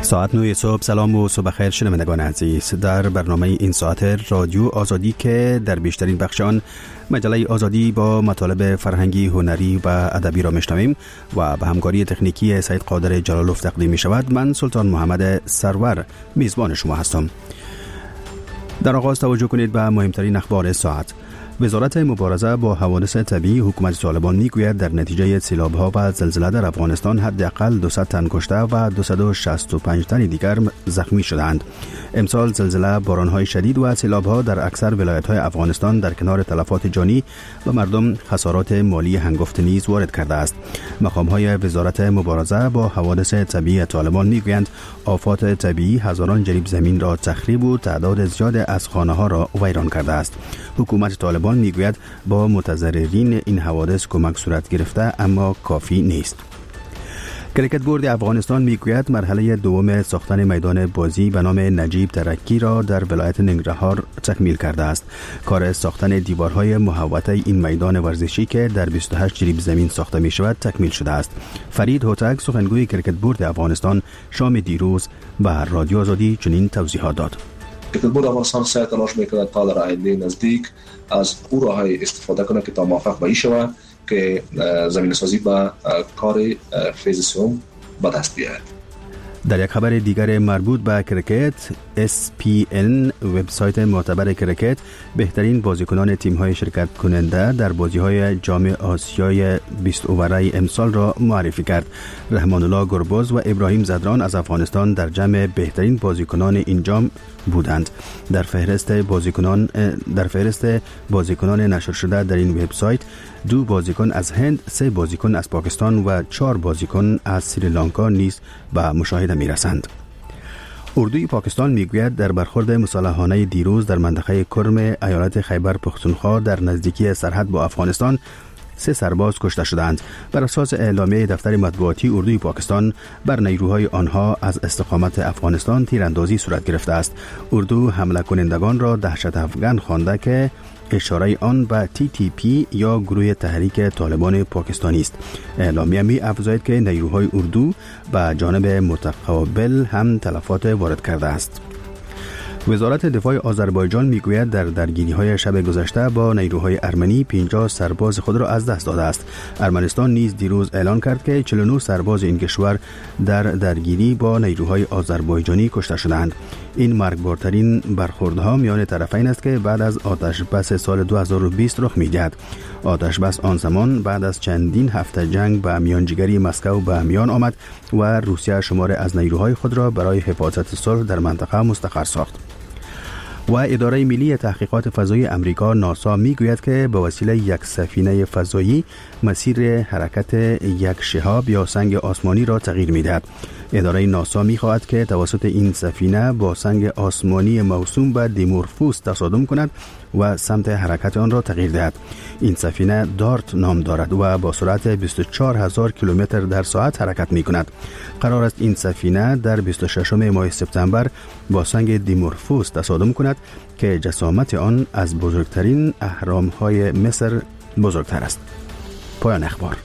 ساعت 9 صبح. سلام و صبح خیر شنوندگان عزیز. در برنامه این ساعت رادیو آزادی که در بیشترین بخش آن مجله آزادی با مطالب فرهنگی، هنری و ادبی را میشنویم و به همکاری تکنیکی سید قادر جلالوف تقدیم می شود. من سلطان محمد سرور میزبان شما هستم. در آغاز توجه کنید به مهمترین اخبار ساعت. وزارت مبارزه با حوادث طبیعی حکومت طالبان میگوید در نتیجه سیلاب‌ها و زلزله در افغانستان حداقل 200 تن کشته و 265 تن دیگر زخمی شدند. امسال زلزله، باران‌های شدید و سیلاب‌ها در اکثر ولایت‌های افغانستان در کنار تلفات جانی و مردم خسارات مالی هنگفت نیز وارد کرده است. مقام‌های وزارت مبارزه با حوادث طبیعی طالبان میگویند آفات طبیعی هزاران جریب زمین را تخریب و تعداد زیاد از خانه‌ها را ویران کرده است. حکومت طالبان میگوید با متضررین این حوادث کمک صورت گرفته اما کافی نیست. کرکت بورد افغانستان میگوید مرحله دوم ساختن میدان بازی به نام نجیب ترکی را در ولایت ننگرهار تکمیل کرده است. کار ساختن دیوارهای محوطه این میدان ورزشی که در 28 جریب زمین ساخته می شود تکمیل شده است. فرید هوتک سخنگوی کرکت بورد افغانستان شام دیروز به رادیو آزادی چنین توضیحات داد. کرکت بورد افغانستان سعی تلاش میکند تا در آینده نزدیک از او راه‌های استفاده کنه که تا موفق به این شود که زمین سازی به کار فیز سوم به دست بیاید. در یک خبر دیگر مربوط به کرکت، SPN وبسایت معتبر کرکت بهترین بازیکنان تیم‌های شرکت کننده در بازی‌های جام آسیای 20 اوره امسال را معرفی کرد. رحمان الله گربز و ابراهیم زدران از افغانستان در جمع بهترین بازیکنان این جام بودند. در فهرست بازیکنان نشر شده در این وبسایت 2 بازیکن از هند، 3 بازیکن از پاکستان و 4 بازیکن از سریلانکا نیز به مشاهده می‌رسند. اردوی پاکستان میگوید در برخورد مسلحانه دیروز در منطقه کرم ایالت خیبر پختونخوا در نزدیکی سرحد با افغانستان 3 سرباز کشته شدند. بر اساس اعلامیه دفتر مطبوعاتی اردوی پاکستان بر نیروهای آنها از استقامت افغانستان تیراندازی صورت گرفته است. اردو حمله کنندگان را دهشت افغان خوانده که اشاره آن به TTP یا گروه تحریک طالبان پاکستانی است. اعلامیه می افزاید که نیروهای اردو به جانب متقابل هم تلفات وارد کرده است. وزارت دفاع آذربایجان میگوید در درگیری‌های شب گذشته با نیروهای ارمنی 50 سرباز خود را از دست داده است. ارمنستان نیز دیروز اعلان کرد که 49 سرباز این کشور در درگیری با نیروهای آذربایجانی کشته شدند. این مرگبارترین برخوردها میان طرفین است که بعد از آتش بس سال 2020 رخ می‌دهد. آتش بس آن زمان بعد از چندین هفته جنگ با میانجیگری مسکو به میان آمد و روسیه شمار از نیروهای خود را برای حفاظت صلح در منطقه مستقر ساخت. و اداره ملی تحقیقات فضایی امریکا ناسا میگوید که به وسیله یک سفینه فضایی مسیر حرکت یک شهاب یا سنگ آسمانی را تغییر میدهد. اداره ناسا میخواهد که توسط این سفینه با سنگ آسمانی موسوم به دیمورفوس تصادم کند و سمت حرکت آن را تغییر دهد. این سفینه دارت نام دارد و با سرعت 24,000 کیلومتر در ساعت حرکت می کند. قرار است این سفینه در 26 ماه سپتامبر با سنگ دیمورفوس تصادم کند که جسامت آن از بزرگترین اهرام‌های مصر بزرگتر است. پایان اخبار.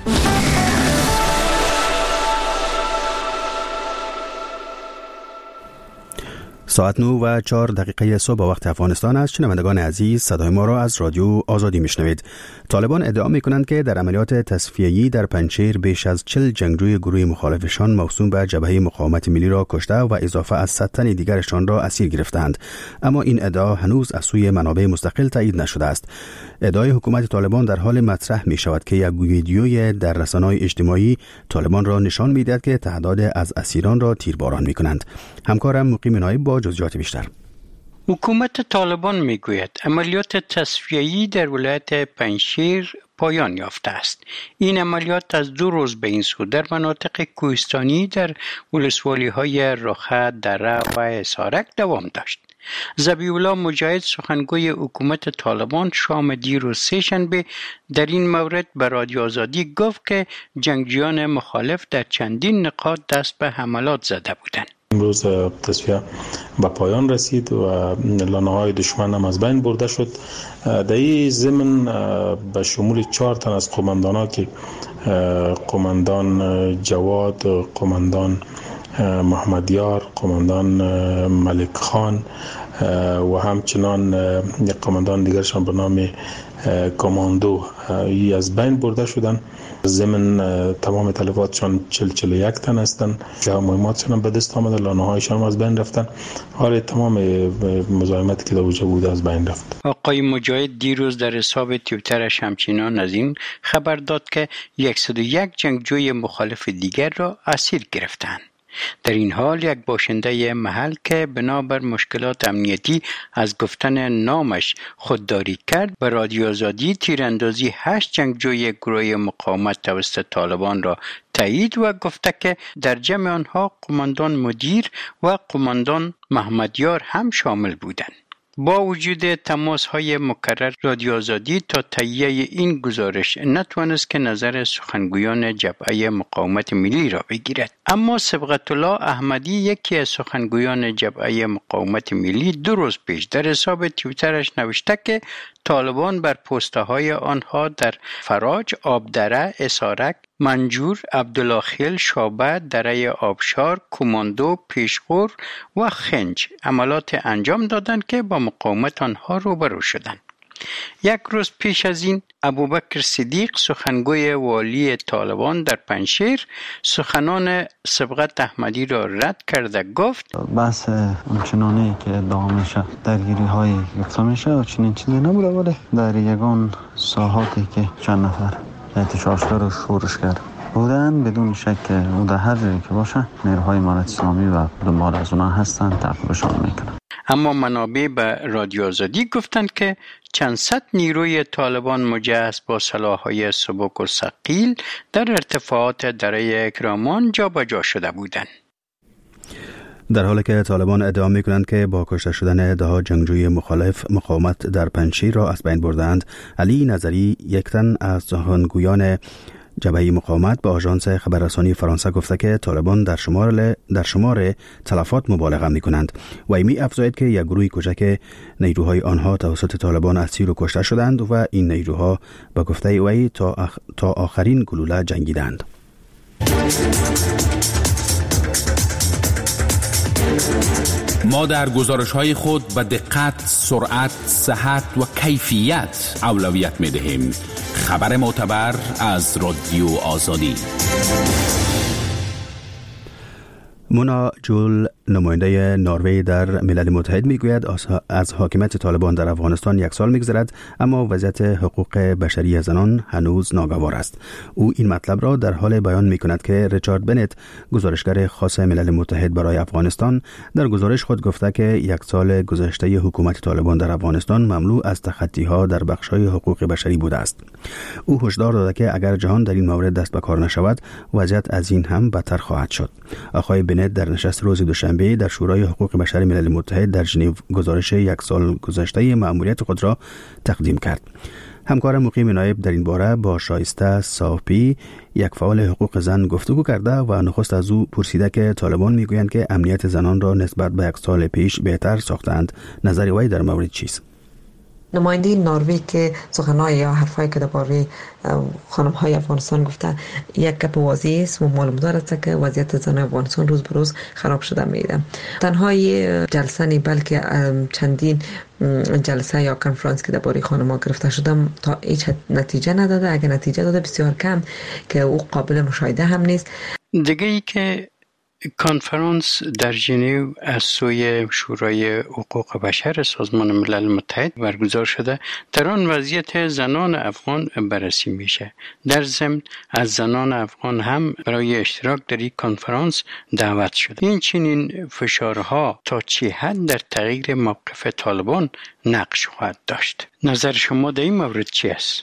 ساعت 9 و 4 دقیقه صبح وقت افغانستان است. شنوندگان عزیز، صدای ما را از رادیو آزادی میشنوید. طالبان ادعا میکنند که در عملیات تصفیه‌ای در پنجشیر بیش از 40 جنگجوی گروه مخالفشان موسوم به جبهه مقاومت ملی را کشته و اضافه از 100 تن دیگرشان را اسیر گرفتند. اما این ادعا هنوز از سوی منابع مستقل تایید نشده است. ادعای حکومت طالبان در حال مطرح می شود که یک ویدیوی در رسانه‌های اجتماعی طالبان را نشان می‌دهد که تعداد از اسیران را تیرباران می‌کنند. همکارم مقیم نایب با جزئیات بیشتر. حکومت طالبان میگوید عملیات تصفیه‌ای در ولایت پنجشیر پایان یافته است. این عملیات از 2 روز به این سو در مناطق کوهستانی در ولسوالی‌های رخه، دره و اسارک دوام داشت. ذبیح الله مجاهد سخنگوی حکومت طالبان شام دیروز سه‌شنبه در این مورد به رادیو آزادی گفت که جنگجویان مخالف در چندین نقاط دست به حملات زده بودند. امروز تصفیه به پایان رسید و لانه‌های دشمن هم از بین برده شد. در این ضمن به شمول 4 تن از قماندان‌ها که قماندان جواد، قماندان محمد یار، قماندان ملک خان و همچنان یک قماندان دیگرشان به نام کماندو از بین برده شدن. ضمن تمام تلفاتشان 41 تن هستند که مهماتشان به دست آمده، لانه‌هایشان از بین رفتن. حال تمام مزاحمتی که در وجود بود از بین رفت. آقای مجاهد دیروز در حساب توییترش همچنان از این خبر داد که 101 جنگجوی مخالف دیگر را اسیر گرفتند. در این حال یک باشنده محل که بنابر مشکلات امنیتی از گفتن نامش خودداری کرد، به رادیو آزادی تیراندازی 8 جنگجوی گروه مقاومت توسط طالبان را تایید و گفته که در جمع آنها قماندان مدیر و قماندان محمد یار هم شامل بودند. با وجود تماس‌های مکرر، رادیو آزادی تا تهیه این گزارش نتوانست که نظر سخنگویان جبهه مقاومت ملی را بگیرد. اما صبغت الله احمدی، یکی از سخنگویان جبهه مقاومت ملی، 2 روز پیش در حساب توییترش نوشته که طالبان بر پست‌های آنها در فراج، آبدره، اسارک، منجور، عبدالله، شابه، دره آبشار، کماندو، پیشخور و خنج عملات انجام دادند که با مقاومت آنها روبرو شدند. 1 روز پیش از این ابوبکر صدیق، سخنگوی والی طالبان در پنجشیر، سخنان صبغت احمدی را رد کرده گفت بحث اونچنانی که ادعا میشه درگیری های گفته میشه و چنین چیزی نبوده، ولی در یگان ساحاتی که چند نفر احتجاجگر و شورشگر بودن، بدون شک او در هر جایی که باشه نیروهای امارت اسلامی و دنبال از اونها هستن، تعقیبشان میکنن. اما منابع به رادیو آزادی گفتند که چند صد نیروی طالبان مجهز با سلاح‌های سبک و ثقیل در ارتفاعات دره کرمان جابجا شده بودند. در حالی که طالبان ادعا می‌کنند که با کشته شدن 10 جنگجوی مخالف مقاومت در پنجشیر را از بین بردند، علی نظری، یک تن از سخنگویان جبهه مقاومت، به آژانس خبررسانی فرانسه گفته که طالبان در شمار تلفات مبالغه می‌کنند و می افزاید که یک گروه کوچک نیروهای آنها توسط طالبان اسیر و کشته شدند و این نیروها به گفته وی تا آخرین گلوله جنگیدند. ما در گزارش‌های خود به دقت، سرعت، صحت و کیفیت اولویت می‌دهیم. خبر معتبر از رادیو آزادی. مونا جول، نماینده نروژ در ملل متحد، میگوید از حاکمیت طالبان در افغانستان 1 سال میگذرد، اما وضعیت حقوق بشری زنان هنوز ناگوار است. او این مطلب را در حال بیان میکند که ریچارد بنت، گزارشگر خاص ملل متحد برای افغانستان، در گزارش خود گفته که 1 سال گذشته حکومت طالبان در افغانستان مملو از تخطی‌ها در بخش‌های حقوق بشری بوده است. او هشدار داده که اگر جهان در این مورد دست به کار نشود، وضعیت از این هم بدتر خواهد شد. آقای بنت در نشست روز دوشنبه در شورای حقوق بشر ملل متحد در ژنو گزارش 1 سال گذشته مأموریت خود را تقدیم کرد. همکار مقیم نایب در این باره با شایسته صافی، یک فعال حقوق زن، گفتگو کرده و نخست از او پرسیده که طالبان میگویند که امنیت زنان را نسبت به 1 سال پیش بهتر ساختند. نظر وی در مورد چیست؟ نماینده نروژ که سخنهای یا حرفایی که درباره خانم‌های افغانستان گفته، یک گپ واضح است و معلوم دارد که وضعیت زن افغانستان روز به روز خراب شده میره. تنها جلسه نی بلکه چندین جلسه یا کنفرانس که درباره خانم‌ها گرفته شده تا هیچ نتیجه نداده. اگر نتیجه داده بسیار کم که او قابل مشاهده هم نیست. دیگه ای که کنفرانس در ژنو از سوی شورای حقوق بشر سازمان ملل متحد برگزار شده، در آن وضعیت زنان افغان بررسی میشه. در ضمن از زنان افغان هم برای اشتراک در این کنفرانس دعوت شده. این چنین فشارها تا چه حد در تغییر موقف طالبان نقش خواهد داشت؟ نظر شما در این مورد چی است؟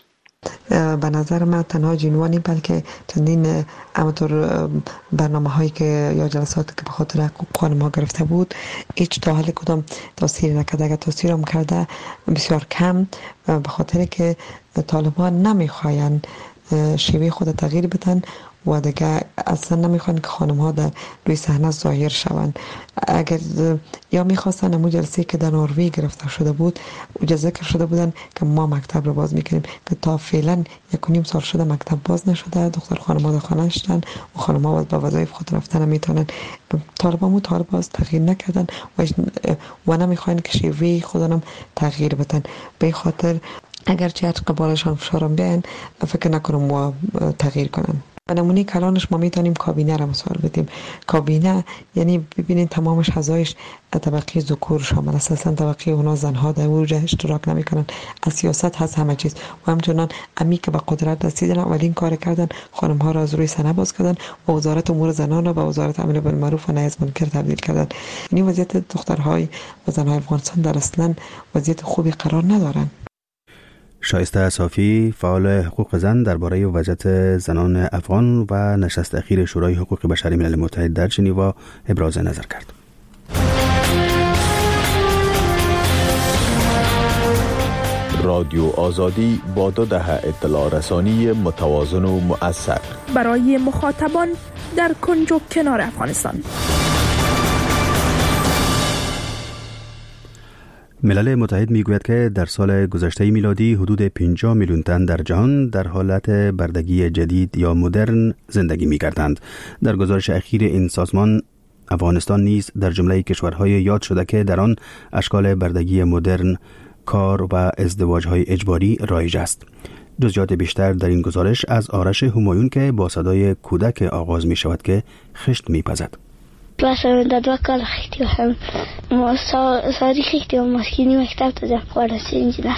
به نظر من تنها جنوانی بلکه چندین همطور برنامه هایی که یا جلساتی که به خاطر حقوق خانم‌ها گرفته بود هیچ تا حال کدام تاثیر نکرده. اگر تاثیر هم کرده بسیار کم، به خاطر که طالبان نمیخواین شیوه خود تغییر بدن و دیگه اصلا نمیخوان که خانم ها در روی صحنه ظاهر شوند. اگر یا میخواستن امو جلسه که در نروژ گرفته شده بود اجازه ذکر شده بودن که ما مکتب رو باز میکنیم، که تا فعلا 1.5 سال شده مکتب باز نشده، دختر خانم ها در خانه شدن و خانم ها با وظایف خود رفتن نمیتونن. طالب باز تغییر نکردن و نمیخواین که شیوه خودنم تغییر بدن. به خاطر اگرچه قبالشان فشارم بیان فکر نکنم و تغییر کنن. نمونه کلانش ما میتونیم کابینه را مثال بدیم. کابینه یعنی ببینید تمامش اعضایش طبقه ذکور شامل است، اصلا طبقه اونا زنها در اونجا اشتراک نمیکنن. از سیاست هست همه چیز و همچنان امی که به قدرت رسیدن اولین کار کردن خانم ها را از روی صحنه باز کردن و وزارت امور زنان را به وزارت امر بالمعروف و نهی از منکر تبدیل کردن. یعنی وضعیت دخترهای و زنهای افغانستان در اصلا وضعیت خوبی قرار ندارن. شایسته صافی، فعال حقوق زن، درباره وضعیت زنان افغان و نشست اخیر شورای حقوق بشر ملل متحد در ژنو ابراز نظر کرد. رادیو آزادی با 2 دهه اطلاع رسانی متوازن و مؤثر برای مخاطبان در کنج و کنار افغانستان. ملل متحد میگوید که در سال گذشته میلادی حدود 50 میلیون تن در جهان در حالت بردگی جدید یا مدرن زندگی می‌کردند. در گزارش اخیر این سازمان افغانستان نیز در جمله کشورهای یاد شده که در آن اشکال بردگی مدرن، کار و ازدواج‌های اجباری رایج است. جزئیات بیشتر در این گزارش از آرش همایون که با صدای کودک آغاز می شود که خشت می‌پزد. مثلا در 2 کال خیلی هم ساری خیلی هم مسکینی مکتب تا خارسی انجینر.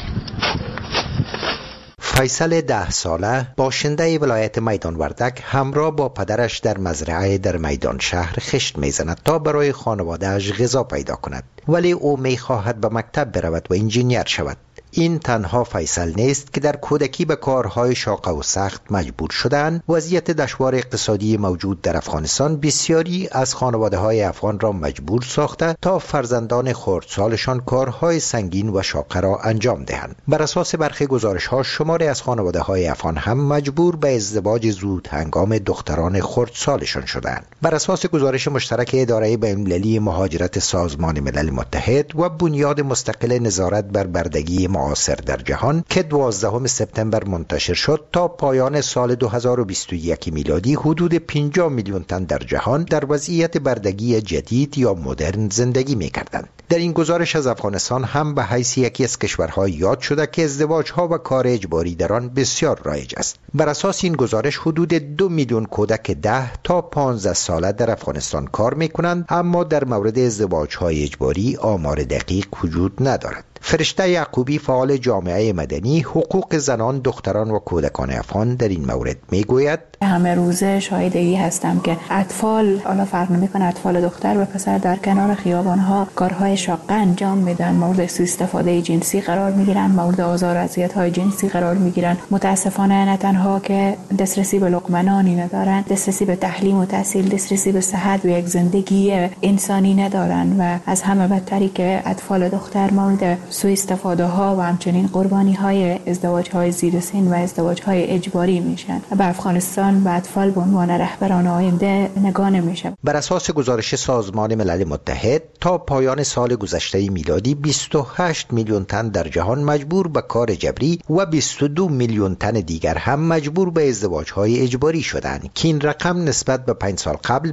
فیصل 10 ساله باشنده ولایت میدان وردک همراه با پدرش در مزرعه در میدان شهر خشت میزند تا برای خانواده‌اش غذا پیدا کند، ولی او میخواهد به مکتب برود و انجینیر شود. این تنها فیصل نیست که در کودکی به کارهای شاق و سخت مجبور شدند. وضعیت دشوار اقتصادی موجود در افغانستان بسیاری از خانواده‌های افغان را مجبور ساخته تا فرزندان خردسالشان کارهای سنگین و شاق را انجام دهند. بر اساس برخی گزارش‌ها شماری از خانواده‌های افغان هم مجبور به ازدواج زود هنگام دختران خردسالشان شدند. بر اساس گزارش مشترک اداره بین‌المللی مهاجرت سازمان ملل متحد و بنیاد مستقل نظارت بر بردگی معاصر در جهان که 12 سپتامبر منتشر شد، تا پایان سال 2021 میلادی حدود 50 میلیون تن در جهان در وضعیت بردگی جدید یا مدرن زندگی می‌کردند. در این گزارش از افغانستان هم به حیث یکی از کشورها یاد شده که ازدواج‌ها و کار اجباری در آن بسیار رایج است. بر اساس این گزارش حدود 2 میلیون کودک 10 تا 15 ساله در افغانستان کار می‌کنند، اما در مورد ازدواج‌های اجباری آمار دقیق وجود ندارد. فرشته یعقوبی، فعال جامعه مدنی حقوق زنان، دختران و کودکان افغان، در این مورد میگوید: همه روزه شاهدی هستم که اطفال، حالا فرق نمیکنه اطفال دختر و پسر، در کنار خیابان‌ها کارهای شاق انجام میدن، مورد سوء استفاده جنسی قرار میگیرن، مورد آزار و اذیت‌های جنسی قرار میگیرن. متاسفانه نه تنها که دسترسی به لقمه نانی ندارن، دسترسی به تعلیم و تحصیل، دسترسی به صحت و یک زندگی انسانی ندارن و از همه بدتری که اطفال دختر مورد سوء استفاده ها و همچنین قربانی های ازدواج های زیر سن و ازدواج های اجباری میشن. به افغانستان به اطفال به عنوان رهبران آینده نگاه نمیشه. بر اساس گزارش سازمان ملل متحد تا پایان سال گذشته میلادی 28 میلیون تن در جهان مجبور به کار جبری و 22 میلیون تن دیگر هم مجبور به ازدواج های اجباری شدند که این رقم نسبت به 5 سال قبل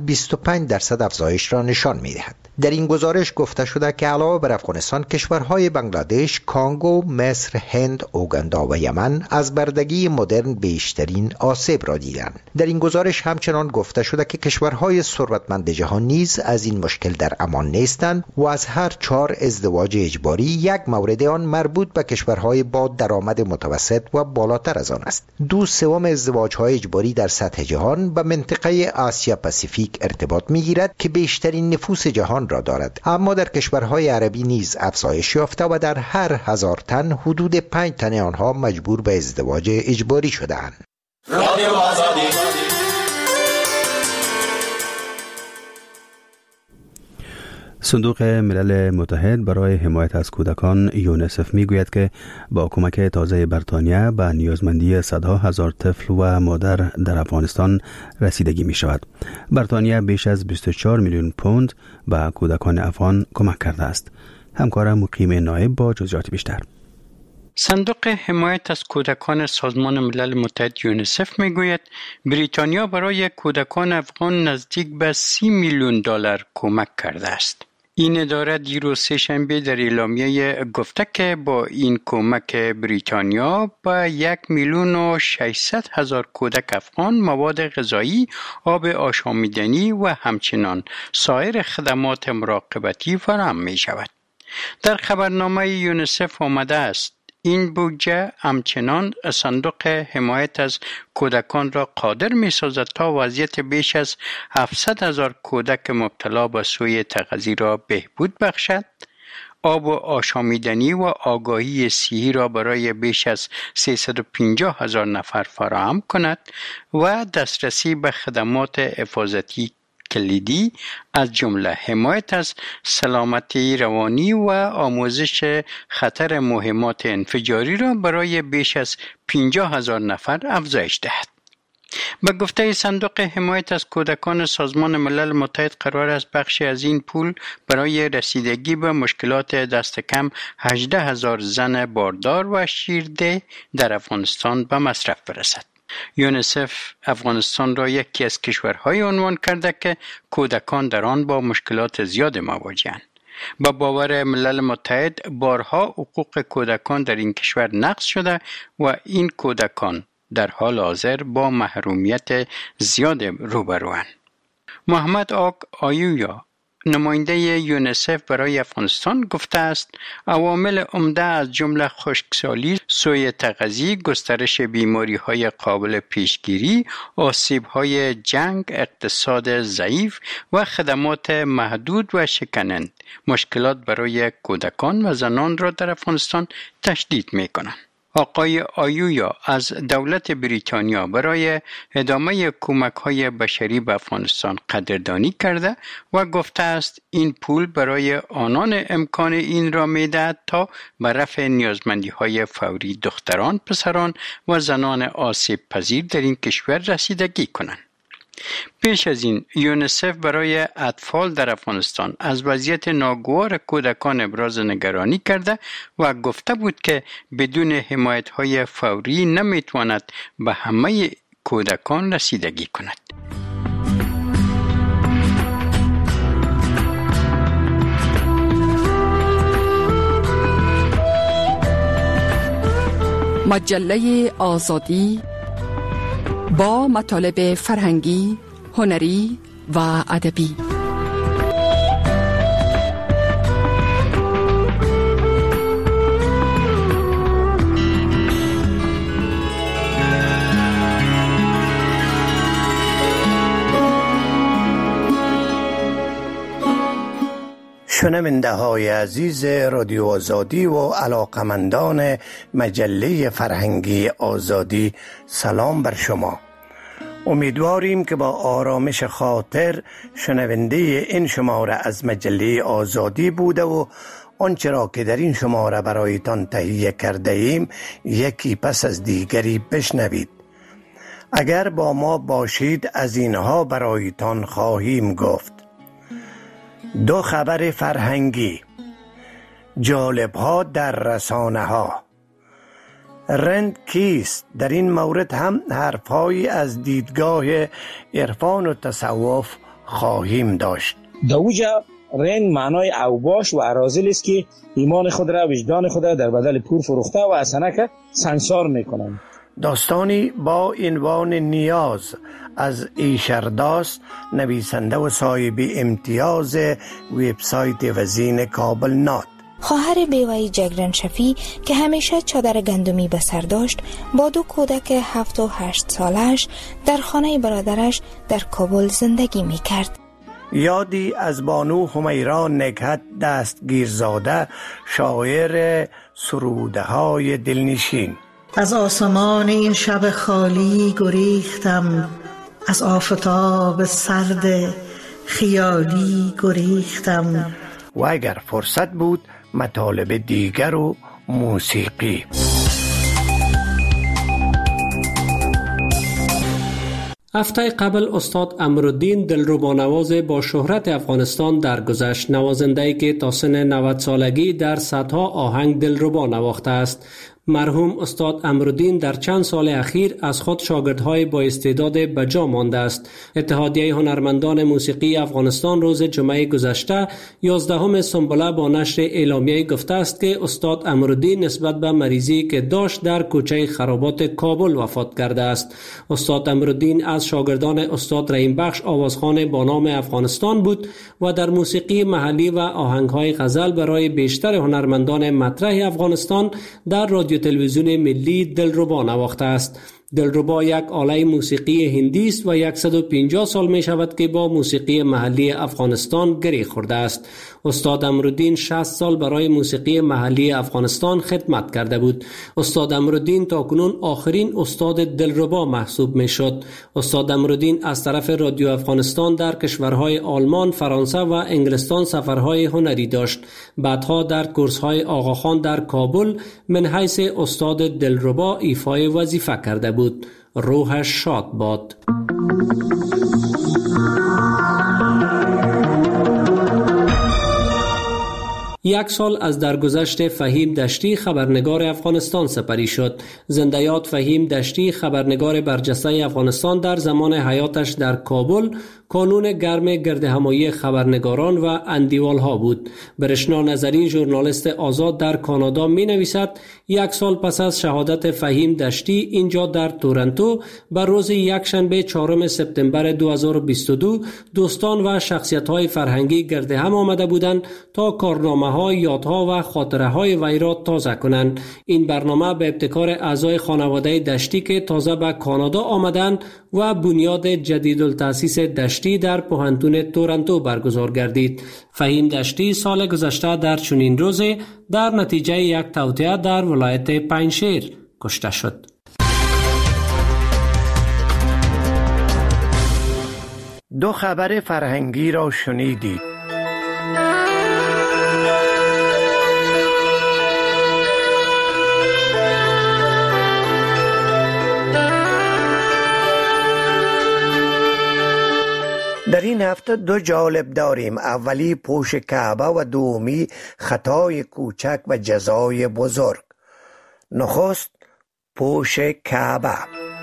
25% افزایش را نشان میدهد. در این گزارش گفته شده که علاوه بر افغانستان، کشورهای بنگلادش، کانگو، مصر، هند، اوگاندا و یمن از بردگی مدرن بیشترین آسیب را دیدند. در این گزارش همچنان گفته شده که کشورهای ثروتمند جهان نیز از این مشکل در امان نیستند و از هر 4 ازدواج اجباری 1 مورد آن مربوط به کشورهای با درآمد متوسط و بالاتر از آن است. 2/3 ازدواج‌های اجباری در سطح جهان به منطقه آسیا پاسیفیک ارتباط می‌گیرد که بیشترین نفوس جهان را دارد، اما در کشورهای عربی نیز افزایش یافته و در هر 1000 تن حدود 5 تن آنها مجبور به ازدواج اجباری شده‌اند. رادیو آزادی. صندوق ملل متحد برای حمایت از کودکان یونسف میگوید که با کمک تازه بریتانیا به نیازمندی صدها هزار طفل و مادر در افغانستان رسیدگی می شود. بریتانیا بیش از 24 میلیون پوند به کودکان افغان کمک کرده است. همکارم مقیم نایب با جزئیات بیشتر. صندوق حمایت از کودکان سازمان ملل متحد یونسف میگوید بریتانیا برای کودکان افغان نزدیک به 30 میلیون دلار کمک کرده است. این اداره دیروز سه‌شنبه در اعلامیه گفته که با این کمک بریتانیا به 1,600,000 کودک افغان مواد غذایی، آب آشامیدنی و همچنین سایر خدمات مراقبتی فراهم می شود. در خبرنامه یونسف آمده است این بودجه همچنان صندوق حمایت از کودکان را قادر می سازد تا وضعیت بیش از 700,000 کودک مبتلا به سوء تغذیه را بهبود بخشد، آب و آشامیدنی و آگاهی صحی را برای بیش از 350,000 نفر فراهم کند و دسترسی به خدمات حفاظتی کلیدی از جمله حمایت از سلامتی روانی و آموزش خطر مهمات انفجاری را برای بیش از 50,000 نفر افزایش دهد. به گفته صندوق حمایت از کودکان سازمان ملل متحد قرار است بخشی از این پول برای رسیدگی به مشکلات دست کم 18,000 زن باردار و شیرده در افغانستان به مصرف برسد. یونسف افغانستان را یکی از کشورهای عنوان کرده که کودکان در آن با مشکلات زیاد مواجه‌اند. با باور ملل متحد بارها حقوق کودکان در این کشور نقض شده و این کودکان در حال حاضر با محرومیت زیاد روبروند. محمد آیویا نماینده یونسف برای افغانستان گفته است عوامل عمده از جمله خشکسالی، سوء تغذیه، گسترش بیماری‌های قابل پیشگیری، آسیب‌های جنگ، اقتصاد ضعیف و خدمات محدود و شکننده مشکلات برای کودکان و زنان را در افغانستان تشدید می‌کنند. آقای آیویا از دولت بریتانیا برای ادامه کمک‌های بشری به افغانستان قدردانی کرده و گفته است این پول برای آنان امکان این را می‌دهد تا به رفع نیازمندی‌های فوری دختران، پسران و زنان آسیب پذیر در این کشور رسیدگی کنند. پیش از این یونسف برای اطفال در افغانستان از وضعیت ناگوار کودکان ابراز نگرانی کرده و گفته بود که بدون حمایت‌های فوری نمیتواند به همه کودکان رسیدگی کند. مجله آزادی با مطالب فرهنگی، هنری و ادبی. شنونده های عزیز رادیو آزادی و علاقمندان مجله فرهنگی آزادی، سلام بر شما. امیدواریم که با آرامش خاطر شنونده این شماره از مجله آزادی بوده و آنچه را که در این شماره برایتان تهیه کرده ایم یکی پس از دیگری بشنوید. اگر با ما باشید از اینها برایتان خواهیم گفت: 2 خبر فرهنگی، جالب‌ها در رسانه‌ها، رند کیست؟ در این مورد هم حرف‌هایی از دیدگاه عرفان و تصوف خواهیم داشت. دوجا رند معنای اوباش و اراذل است که ایمان خود را، وجدان خود را در بدل پور فروخته و اسنک سنگسار میکنند. داستانی با عنوان نیاز از ایشرداست، نویسنده و صاحب امتیاز وبسایت وزین کابل نات. خواهر بیوه جگرن شفی که همیشه چادر گندمی به سر داشت با 2 کودک 7 و 8 سالش در خانه برادرش در کابل زندگی می کرد. یادی از بانو همیرا نگهت دستگیرزاده، شاعر سروده های دلنشین. از آسمان این شب خالی گریختم، از آفتاب سرد خیالی گریختم. و اگر فرصت بود مطالب دیگر و موسیقی. هفته قبل استاد امرالدین دلربانواز با شهرت افغانستان درگذشت. نوازنده‌ای که تا سن 90 سالگی در صدها آهنگ دلربا نواخته است. مرحوم استاد امرالدین در چند سال اخیر از خود شاگردهای با استعداد بجا مانده است. اتحادیه هنرمندان موسیقی افغانستان روز جمعه گذشته 11 سنبله با نشر اعلامیه گفته است که استاد امرالدین نسبت به مریضی که داشت در کوچه خرابات کابل وفات کرده است. استاد امرالدین از شاگردان استاد رحیم بخش آوازخوان با نام افغانستان بود و در موسیقی محلی و آهنگهای غزل برای بیشتر هنرمندان مطرح افغانستان در رادیو تلویزیون ملی دلربا نواخته است. دلربا یک آله موسیقی هندی است و 150 سال می شود که با موسیقی محلی افغانستان گره خورده است. استاد امرالدین 60 سال برای موسیقی محلی افغانستان خدمت کرده بود. استاد امرالدین تاکنون آخرین استاد دلربا محسوب می شد. استاد امرالدین از طرف رادیو افغانستان در کشورهای آلمان، فرانسه و انگلستان سفرهای هنری داشت. بعدها در کورس‌های آقاخان در کابل من حیث استاد دلربا ایفای وظیفه کرده بود. روحش شاد باد. یک سال از درگذشت فهیم دشتی خبرنگار افغانستان سپری شد. زنده‌یاد فهیم دشتی خبرنگار برجسته افغانستان در زمان حیاتش در کابل کانون گرم گردهمایی خبرنگاران و اندیوالها بود. برشنا نظری ژورنالیست آزاد در کانادا می نویسد یک سال پس از شهادت فهیم دشتی اینجا در تورنتو بر روز یکشنبه 4 سپتامبر 2022 دوستان و شخصیت‌های فرهنگی گرد هم آمده بودند تا کارنامه‌ها، یادها و خاطره‌های وی را تازه کنند. این برنامه به ابتکار اعضای خانواده دشتی که تازه به کانادا آمدند و بنیاد جدیدالتأسیس دشتی در پوهنتون تورنتو برگزار گردید. فهیم دشتی سال گذشته در چنین روزی در نتیجه یک توطئه در ولایت پنجشیر کشته شد. دو خبر فرهنگی را شنیدید. در این هفته دو جالب داریم. اولی پوش کعبه و دومی خطای کوچک و جزای بزرگ. نخست پوش کعبه.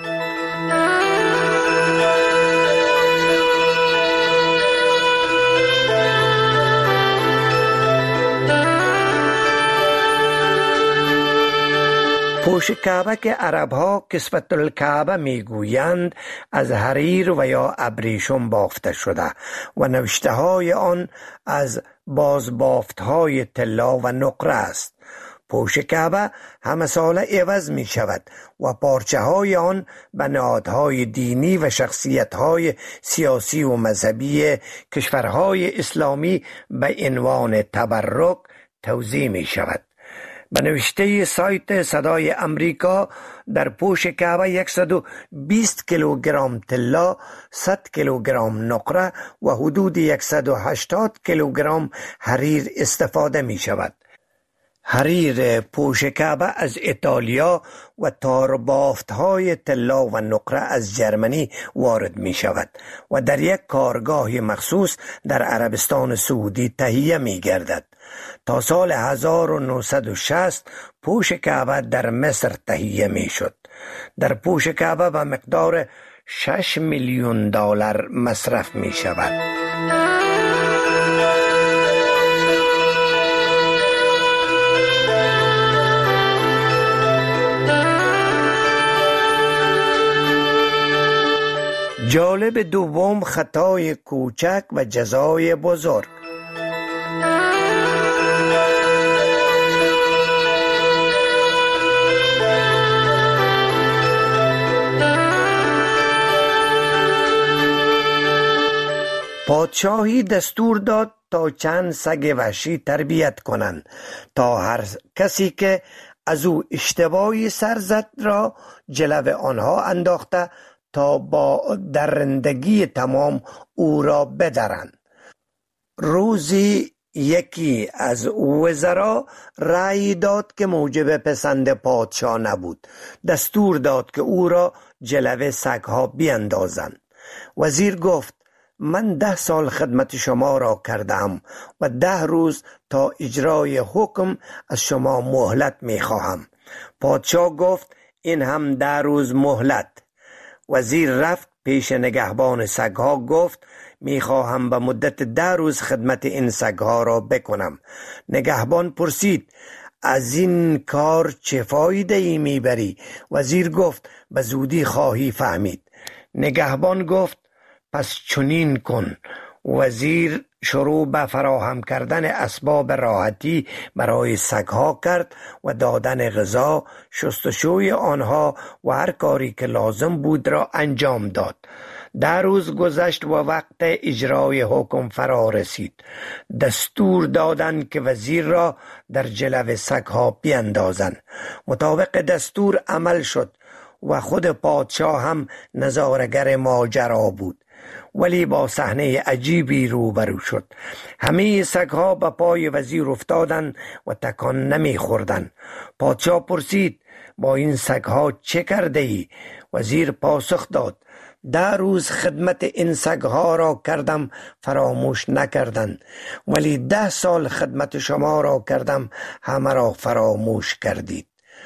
پوش کعبه که عرب‌ها کسوت الکعبه میگویند از حریر و یا ابریشم بافته شده و نوشته های آن از بازبافت های طلا و نقره است. پوش کعبه همه ساله عوض می شود و پارچه های آن به نهادهای دینی و شخصیت های سیاسی و مذهبی کشورهای اسلامی به عنوان تبرک توزیع می شود. به نوشته سایت صدای امریکا در پوش کعبه 120 کیلوگرم طلا، 100 کیلوگرم نقره و حدود 180 کیلوگرم حریر استفاده می شود. حریر پوش کعبه از ایتالیا و تاربافت‌های طلا و نقره از جرمنی وارد می شود و در یک کارگاه مخصوص در عربستان سعودی تهیه می گردد. تا سال 1960 پوش کعبه در مصر تهیه می شد. در پوش کعبه به مقدار 6 میلیون دلار مصرف می شود. جالب دوم خطای کوچک و جزای بزرگ. پادشاهی دستور داد تا چند سگ وحشی تربیت کنند تا هر کسی که از او اشتباهی سر زد را جلو آنها انداخته تا با درندگی تمام او را بدرند. روزی یکی از وزرا رأی داد که موجب پسند پادشاه نبود. دستور داد که او را جلو سگها بیندازند. وزیر گفت من 10 سال خدمت شما را کردم و 10 روز تا اجرای حکم از شما مهلت می خواهم. پادشاه گفت این هم 10 روز مهلت. وزیر رفت پیش نگهبان سگها گفت می خواهم به مدت 10 روز خدمت این سگها را بکنم. نگهبان پرسید از این کار چه فایده ای می بری؟ وزیر گفت به زودی خواهی فهمید. نگهبان گفت پس چنین کن. وزیر شروع به فراهم کردن اسباب راحتی برای سگها کرد و دادن غذا، شستشوی آنها و هر کاری که لازم بود را انجام داد. 10 روز گذشت و وقت اجرای حکم فرا رسید. دستور دادند که وزیر را در جلو سگها بیندازند. مطابق دستور عمل شد و خود پادشاه هم نظاره‌گر ماجرا بود، ولی با صحنه عجیبی روبرو شد. همه سگها به پای وزیر افتادند و تکان نمی‌خوردند. پادشاه پرسید با این سگها چه کرده ای؟ وزیر پاسخ داد 10 روز خدمت این سگها را کردم، فراموش نکردند، ولی 10 سال خدمت شما را کردم، همه را فراموش کردید.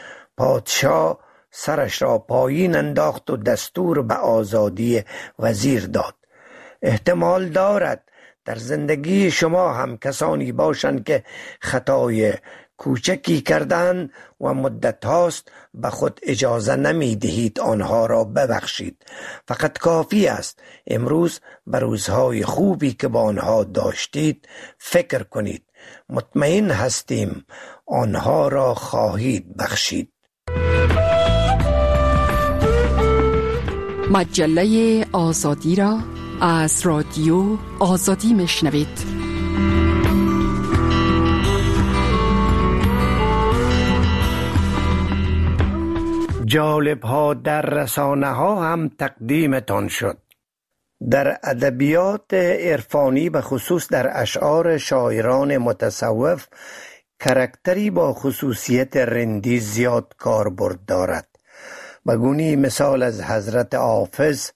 پادشاه سرش را پایین انداخت و دستور به آزادی وزیر داد. احتمال دارد در زندگی شما هم کسانی باشند که خطای کوچکی کردند و مدت هاست به خود اجازه نمی دهید آنها را ببخشید. فقط کافی است امروز به روزهای خوبی که با آنها داشتید فکر کنید. مطمئن هستیم آنها را خواهید بخشید. مجله آزادی را از رادیو آزادی میشنوید. جالب ها در رسانه ها هم تقدیمتان شد. در ادبیات عرفانی به خصوص در اشعار شاعران متصوف کاراکتری با خصوصیت رندی زیاد کاربرد دارد. بگونی مثال از حضرت حافظ: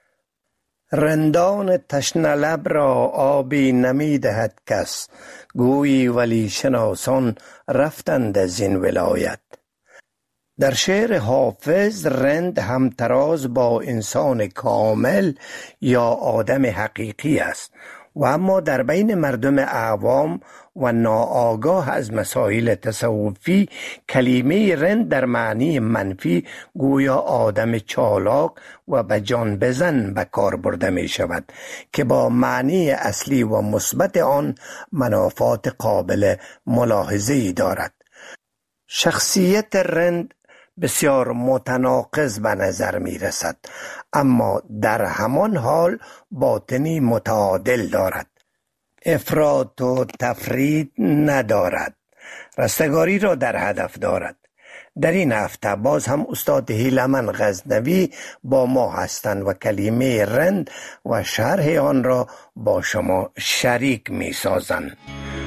رندان تشنه لب را آبی نمی دهد کس، گویی ولی شناسان رفتند از این ولایت. در شعر حافظ رند همتراز با انسان کامل یا آدم حقیقی است و اما در بین مردم عوام و ناآگاه از مسائل تصوفی کلمه رند در معنی منفی گویا آدم چالاک و به جان بزن به کار برده می شود که با معنی اصلی و مثبت آن منافات قابل ملاحظه‌ای دارد. شخصیت رند بسیار متناقض به نظر می رسد، اما در همان حال باطنی متعادل دارد. افراط و تفرید ندارد، رستگاری را در هدف دارد. در این هفته باز هم استاد هیلمن غزنوی با ما هستند و کلمه رند و شرح آن را با شما شریک می سازند.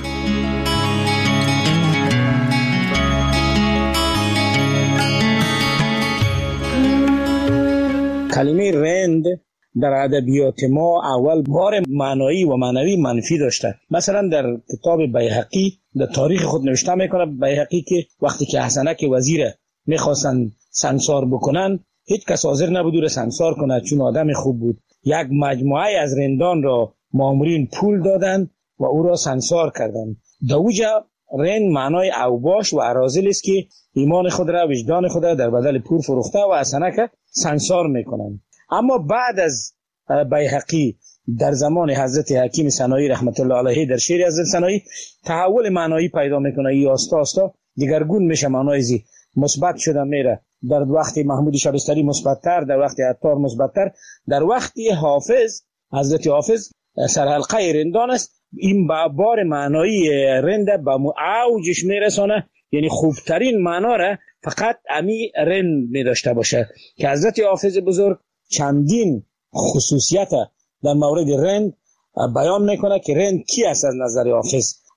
کلمه رند در ادبیات ما اول بار معنایی و معنوی منفی داشته. مثلا در کتاب بیهقی در تاریخ خود نوشته میکنه بیهقی که وقتی که حسنک وزیر میخواستن سنگسار بکنن هیچ کس حاضر نبود او سنگسار کنه چون آدم خوب بود. یک مجموعه از رندان را مامورین پول دادن و او را سنگسار کردن. دوجا رند معنای اوباش و اراذل است که ایمان خود را وجدان خود را در بدل پول فروخته و حسنک سنگسار میکنن. اما بعد از بیهقی در زمان حضرت حکیم سنایی رحمت الله علیه در شعر حضرت سنایی تحول معنایی پیدا میکنه. ای آستا آستا دیگرگون میشه، معنای زی مثبت شده میره. در وقت محمود شبستری مثبت‌تر، در وقت عطار مثبت‌تر، در وقت حافظ حضرت حافظ سرحلقه رندان است. این بار معنایی رند به اوجش میرسانه، یعنی خوبترین معنا را فقط امی رند می داشته باشه که حضرت حافظ بزرگ چندین خصوصیت در مورد رند بیان میکنه که رند کی است از نظر حافظ.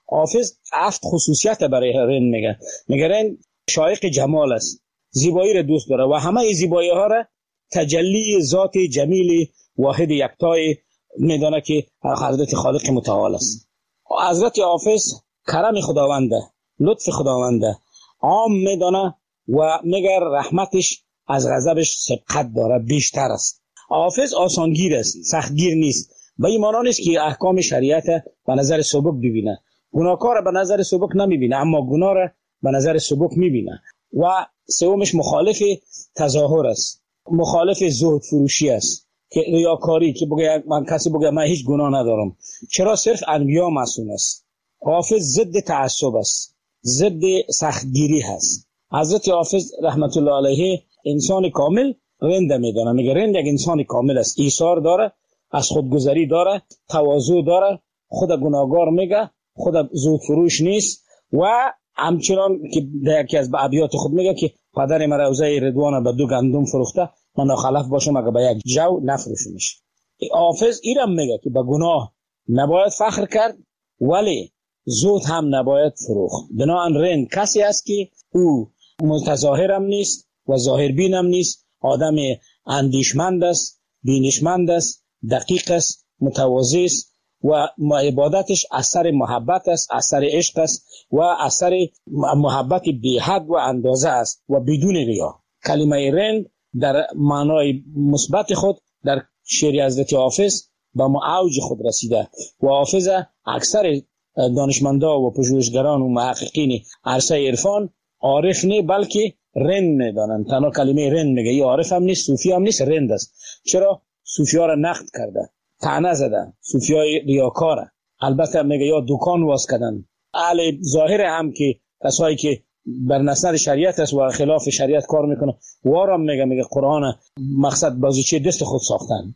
حافظ 7 خصوصیت برای رند میگه. میگه رند شایق جمال است، زیبایی را دوست داره و همه زیبایی ها را تجلی ذات جمیل واحد یکتای میدانه که حضرت خالق متعال است. حضرت حافظ کرم خداونده، لطف خداونده عام میدانه و میگه رحمتش از غضبش سبقت داره، بیشتر است. حافظ آسانگیر است، سختگیر نیست. به این معنی نیست که احکام شریعت به نظر سبک ببینه. گناهکار به نظر سبک نمیبینه، اما گناه را به نظر سبک میبینه. و سومش مخالف تظاهر است، مخالف زهد فروشی است که ریاکاری که بگه من کسی بگه من هیچ گناه ندارم. چرا؟ صرف انبیا معصوم است. حافظ ضد تعصب است، ضد سختگیری هست. حضرت حافظ رحمت الله علیه انسان کامل رند میدونه. میگه رند یک انسان کامل است، ایثار داره، از خودگذری داره، تواضع داره، خود گناهگار میگه، خود زود فروش نیست. و همچنان که در یکی از ابیات خود میگه که پدر من روزه رضوان به 2 گندم فروخته، من ناخلف باشم اگر به 1 جو نفروشمش. حافظ اینم میگه که به گناه نباید فخر کرد ولی زود هم نباید فروخت. بنابراین رند کسی است که او متظاهرم نیست و ظاهربینم نیست، آدم اندیشمند است، بینشمند است، دقیق است، متواضع است و عبادتش اثر محبت است، اثر عشق است و اثر محبت بی حد و اندازه است و بدون ریا. کلمه رند در معنای مثبت خود در شعر حضرت حافظ به اوج خود رسیده و حافظ اکثر دانشمندا و پژوهشگران و محققین عرصه عرفان عارف نه بلکه رند میدانند. تنها کلمه رند میگه، این عارف هم نیست، صوفی هم نیست، رند است. چرا؟ صوفی ها را نقد کرده، طعنه زده، صوفی های ریاکاره. البته میگه یا دکان واس کردن. اهل ظاهر هم که کسایی که بر نسند شریعت است و خلاف شریعت کار میکنه وارم میگه قرآن مقصد بازیچه دست خود ساختن.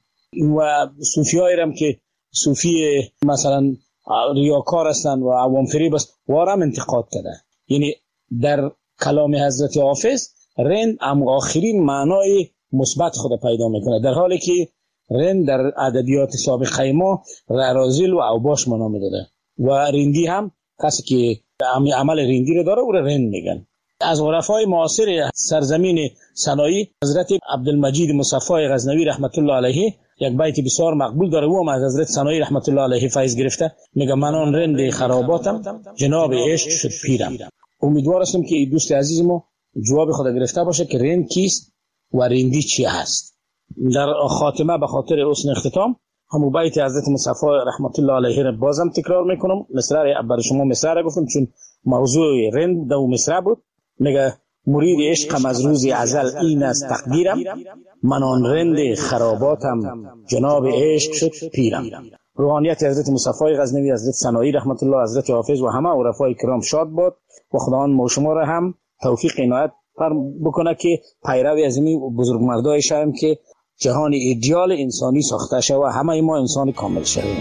و صوفی هایی هم که صوفی مثلا ریاکار هستن و عوام فریب است وارم انتقاد کرده. یعنی در کلام حضرت حافظ رند آخرین معنای مثبت خود پیدا میکنه، در حالی که رند در ادبیات سابقه ما رازل و اوباش معنا میداده و رندی هم کسی که عمل رندی رو داره او را رند میگن. از عرفای معاصر سرزمین سنایی حضرت عبدالمجید مصفای غزنوی رحمت الله علیه یک بیت بسیار مقبول داره، او هم از حضرت سنایی رحمت الله علیه فیض گرفته. میگه من آن رند خراباتم، جناب عشق شد پیرم. امیدوار هستم که این دوست عزیز ما جواب خود گرفته باشه که رند کیست و رندی چی هست. در خاتمه به خاطر حسن اختتام همون بیت حضرت مصطفی رحمت الله علیه را بازم تکرار میکنم. مصرع برای شما مصرع را گفتم چون موضوع رند دو مصرع بود. میگه مرید عشقم از روز ازل این است تقدیرم، من آن رند خراباتم جناب عشق شد پیرم. روحانیت حضرت مصطفی غزنوی، حضرت سنایی رحمت الله، حضرت حافظ و همه عرفای کرام شاد باد و خداوند ما شما را هم توفیق عنایت بکنه که پیروی از این بزرگمردای شویم که جهان ایدئال انسانی ساخته شود و همه ما انسان کامل شویم.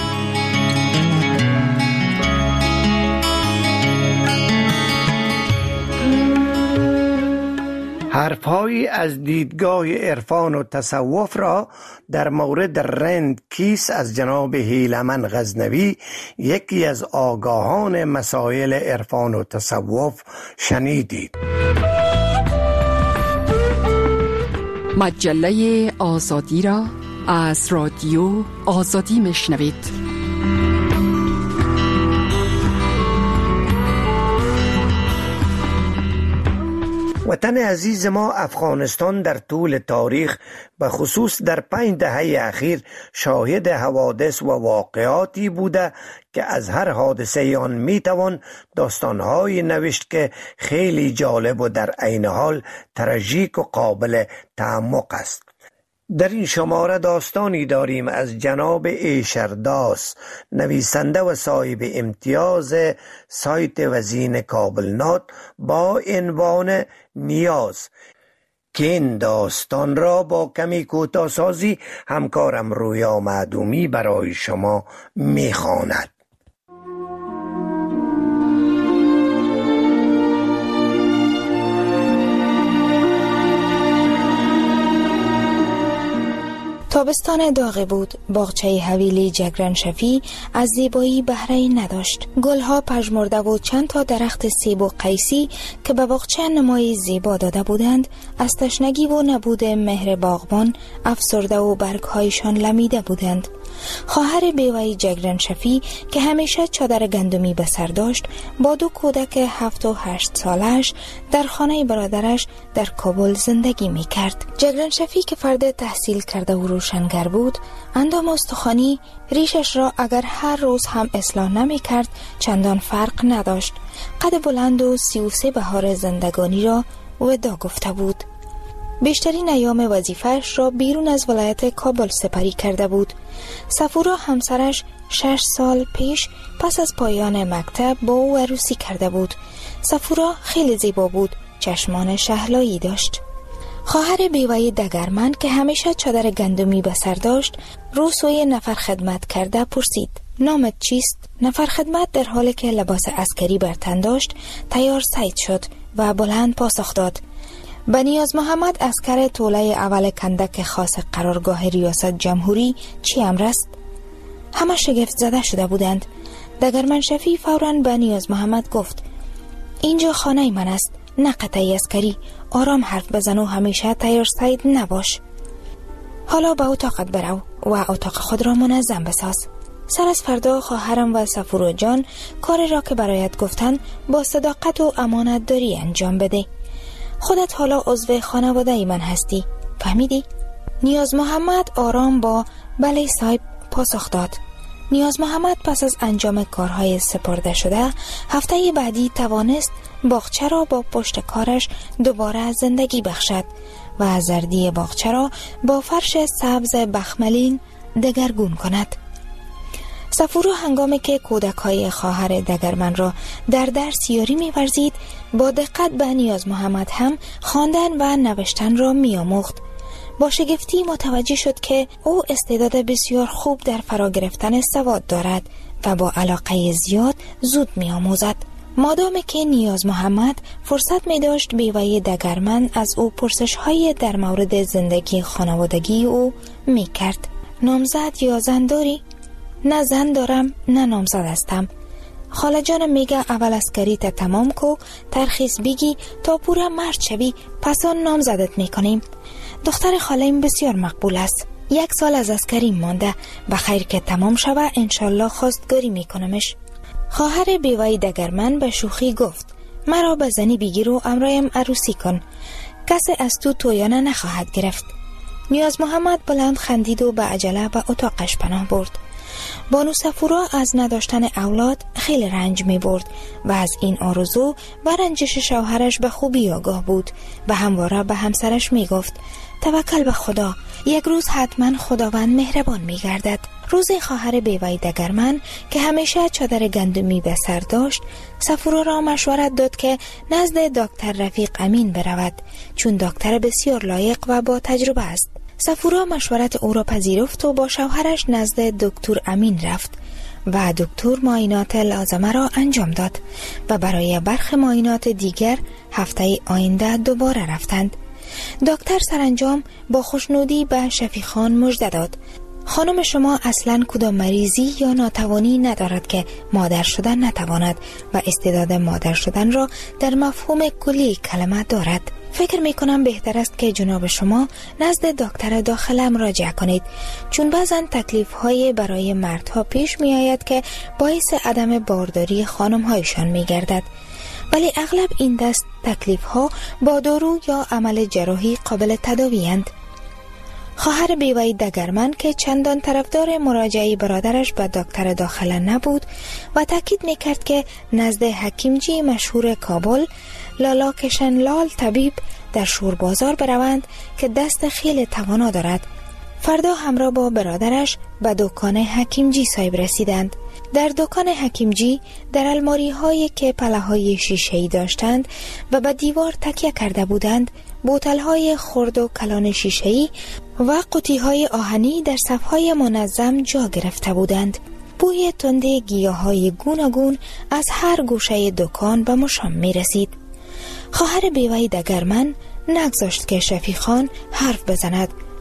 حرفهایی از دیدگاه عرفان و تصوف را در مورد رند کیست از جناب هیلمن غزنوی، یکی از آگاهان مسائل عرفان و تصوف شنیدید. مجله آزادی را از رادیو آزادی میشنوید. وطن عزیز ما افغانستان در طول تاریخ به خصوص در 5 دهه اخیر شاهد حوادث و واقعاتی بوده که از هر حادثه آن میتوان داستانهایی نوشت که خیلی جالب و در عین حال تراژیک و قابل تعمق است. در این شماره داستانی داریم از جناب ایشرداس، نویسنده و صاحب امتیاز سایت وزین کابلنات با عنوان نیاز، که این داستان را با کمی کوتاه‌سازی همکارم رویا معدومی برای شما میخواند. تابستان داغ بود. باغچه حویلی جگرن شفی از زیبایی بهره‌ای نداشت. گلها پژمرده و چند تا درخت سیب و قیسی که به باغچه نمای زیبا داده بودند از تشنگی و نبود مهر باغبان افسرده و برگهایشان لمیده بودند. خواهر بیوه جگرن شفی که همیشه چادر گندمی به سر داشت با 2 کودک 7 و 8 سالش در خانه برادرش در کابل زندگی می کرد. جگرن شفی که فرد تحصیل کرده و روشنگر بود، اندام استخوانی ریشش را اگر هر روز هم اصلاح نمی کرد چندان فرق نداشت. قد بلند و 33 بهار زندگانی را وداع گفته بود. بیشترین ایام وظیفه‌اش را بیرون از ولایت کابل سپری کرده بود. صفورا همسرش 6 سال پیش پس از پایان مکتب با او عروسی کرده بود. صفورا خیلی زیبا بود، چشمان شهلایی داشت. خواهر بیوه دگرمن که همیشه چادر گندمی به سر داشت رو سوی نفر خدمت کرده پرسید: نامت چیست؟ نفر خدمت در حالی که لباس عسکری بر تن داشت تیار سید شد و بلند پاسخ داد: بنیاز محمد، عسکر توله اول کندک خاص قرارگاه ریاست جمهوری. چی امر است؟ همه شگفت زده شده بودند. دگرمن شفی فوراً بنیاز محمد گفت: اینجا خانه من است، نه قطعی عسکری. آرام حرف بزن و همیشه تیار سید نباش. حالا به اتاقت برو و اتاق خود را منظم بساز. سر از فردا خواهرم و صفورو جان کار را که برایت گفتن با صداقت و امانت داری انجام بده. خودت حالا عضو خانواده من هستی، فهمیدی؟ نیاز محمد آرام با بله صاحب پاسخ داد. نیاز محمد پس از انجام کارهای سپرده شده هفته بعدی توانست باغچه را با پشت کارش دوباره زندگی بخشد و زردی باغچه را با فرش سبز بخملین دگرگون کند. صفورو هنگامی که کودک‌های خواهر دگرمن را در درس یاری می‌ورزید با دقت به نیاز محمد هم خواندن و نوشتن را می‌آموخت. با شگفتی متوجه شد که او استعداد بسیار خوب در فرا گرفتن سواد دارد و با علاقه زیاد زود می‌آموزد. مادامی که نیاز محمد فرصت می‌داشت بیوه دگرمن از او پرسش‌های در مورد زندگی خانوادگی او می‌کرد. نامزد یا زن داری؟ نه زن دارم نه نامزد هستم. خاله جانم میگه اول عسکریت تمام کو، ترخیص بگی تا پورا مرد شوی، پس آن نامزدت میکنیم. دختر خاله‌ام بسیار مقبول است. 1 سال از عسکری مانده، بخیر که تمام شوه انشالله خواستگاری میکنمش. خواهر بیوه دگرمن به شوخی گفت: مرا به زنی بگیر و امرایم عروسی کن، کسی از تو تویانه نخواهد گرفت. نیاز محمد بلند خندید و به عجله به اتاقش پناه برد. بانو صفورا از نداشتن اولاد خیلی رنج می برد و از این آرزو و رنجش شوهرش به خوبی آگاه بود و همواره به همسرش می گفت: توکل به خدا، یک روز حتما خداوند مهربان می گردد. روزی خواهر بیوه دگرمن که همیشه چادر گندمی به سر داشت صفورا را مشورت داد که نزد دکتر رفیق امین برود، چون دکتر بسیار لایق و با تجربه است. صفورا مشورت او را پذیرفت و با شوهرش نزد دکتر امین رفت و دکتر معاینات لازمه را انجام داد و برای برخی معاینات دیگر هفته آینده دوباره رفتند. دکتر سرانجام با خوشنودی به شفیخان مژده داد: خانم شما اصلاً کدام مریضی یا ناتوانی ندارد که مادر شدن نتواند و استعداد مادر شدن را در مفهوم کلی کلمه دارد. فکر می کنم بهتر است که جناب شما نزد دکتر داخله مراجعه کنید، چون بعضا تکلیف های برای مردها پیش می آید که باعث عدم بارداری خانم هایشان می گردد، ولی اغلب این دست تکلیف ها با دارو یا عمل جراحی قابل تداوی اند. خواهر بیوه دگرمن که چندان طرفدار مراجعه برادرش به دکتر داخله نبود و تاکید می کرد که نزد حکیمجی مشهور کابل لالا کشن لال طبیب در شور بازار بروند که دست خیلی توانا دارد. فردا همراه با برادرش به دکان حکیمجی صاحب رسیدند. در دکان حکیمجی در الماری هایی که پله های شیشه‌ای داشتند و به دیوار تکیه کرده بودند بوتل های خرد و کلان شیشه‌ای و قوطی های آهنی در صف های منظم جا گرفته بودند. بوی تند گیاهای گوناگون از هر گوشه دکان به مشام می رسید. خواهر بیوه دگرمن نگذاشت که شفیخان حرف بزند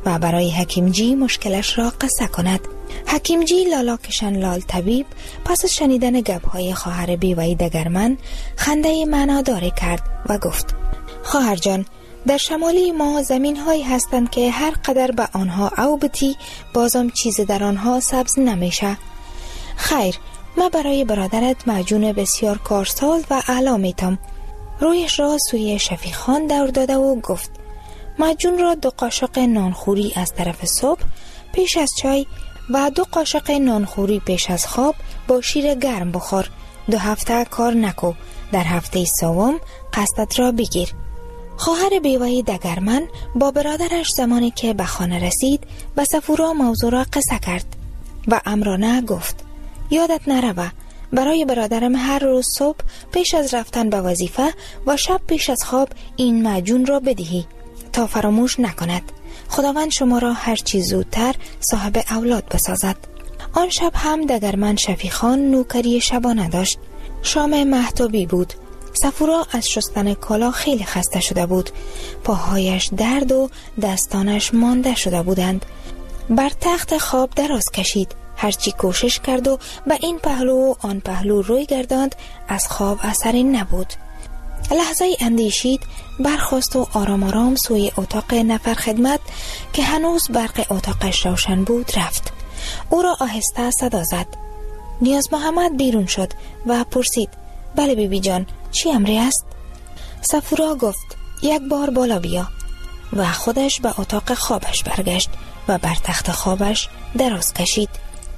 و برای حکیم جی مشکلش را قصه کند. حکیم جی لالا کشن لال طبیب پس از شنیدن گپ‌های خواهر بیوه‌ای دگرمن خنده معناداری کرد و گفت: خواهر جان، در شمالی ما زمین‌هایی هستند که هر قدر به آنها اوبتی بازم چیز در آنها سبز نمیشه. خیر، ما برای برادرت معجون بسیار کارساز و اعلی میتم. رویش را سوی شفیق خان دور داده و گفت: معجون را 2 قاشق نانخوری از طرف صبح پیش از چای و 2 قاشق نانخوری پیش از خواب با شیر گرم بخور. 2 هفته کار نکو، در هفته سوم قصدت را بگیر. خواهر بیوه‌ای دگرمن با برادرش زمانی که به خانه رسید به صفورا موضوع را قصه کرد و امرانه گفت: یادت نروه برای برادرم هر روز صبح پیش از رفتن به وظیفه و شب پیش از خواب این معجون را بدهی تا فراموش نکند. خداوند شما را هر چیز زودتر صاحب اولاد بسازد. آن شب هم دگرمن شفیق خان نوکری شبانه داشت. شام مهتابی بود. صفورا از شستن کالا خیلی خسته شده بود. پاهایش درد و دستانش مانده شده بودند. بر تخت خواب دراز کشید. هرچی کوشش کرد و به این پهلو و آن پهلو روی گرداند، از خواب اثری نبود. لحظه اندیشید، برخاست و آرام آرام سوی اتاق نفر خدمت که هنوز برق اتاقش روشن بود رفت. او را آهسته صدا زد. نیاز محمد بیرون شد و پرسید: بله بیبی جان، چی امری است؟ صفورا گفت: 1 بار بالا بیا. و خودش به اتاق خوابش برگشت و بر تخت خوابش دراز کشید.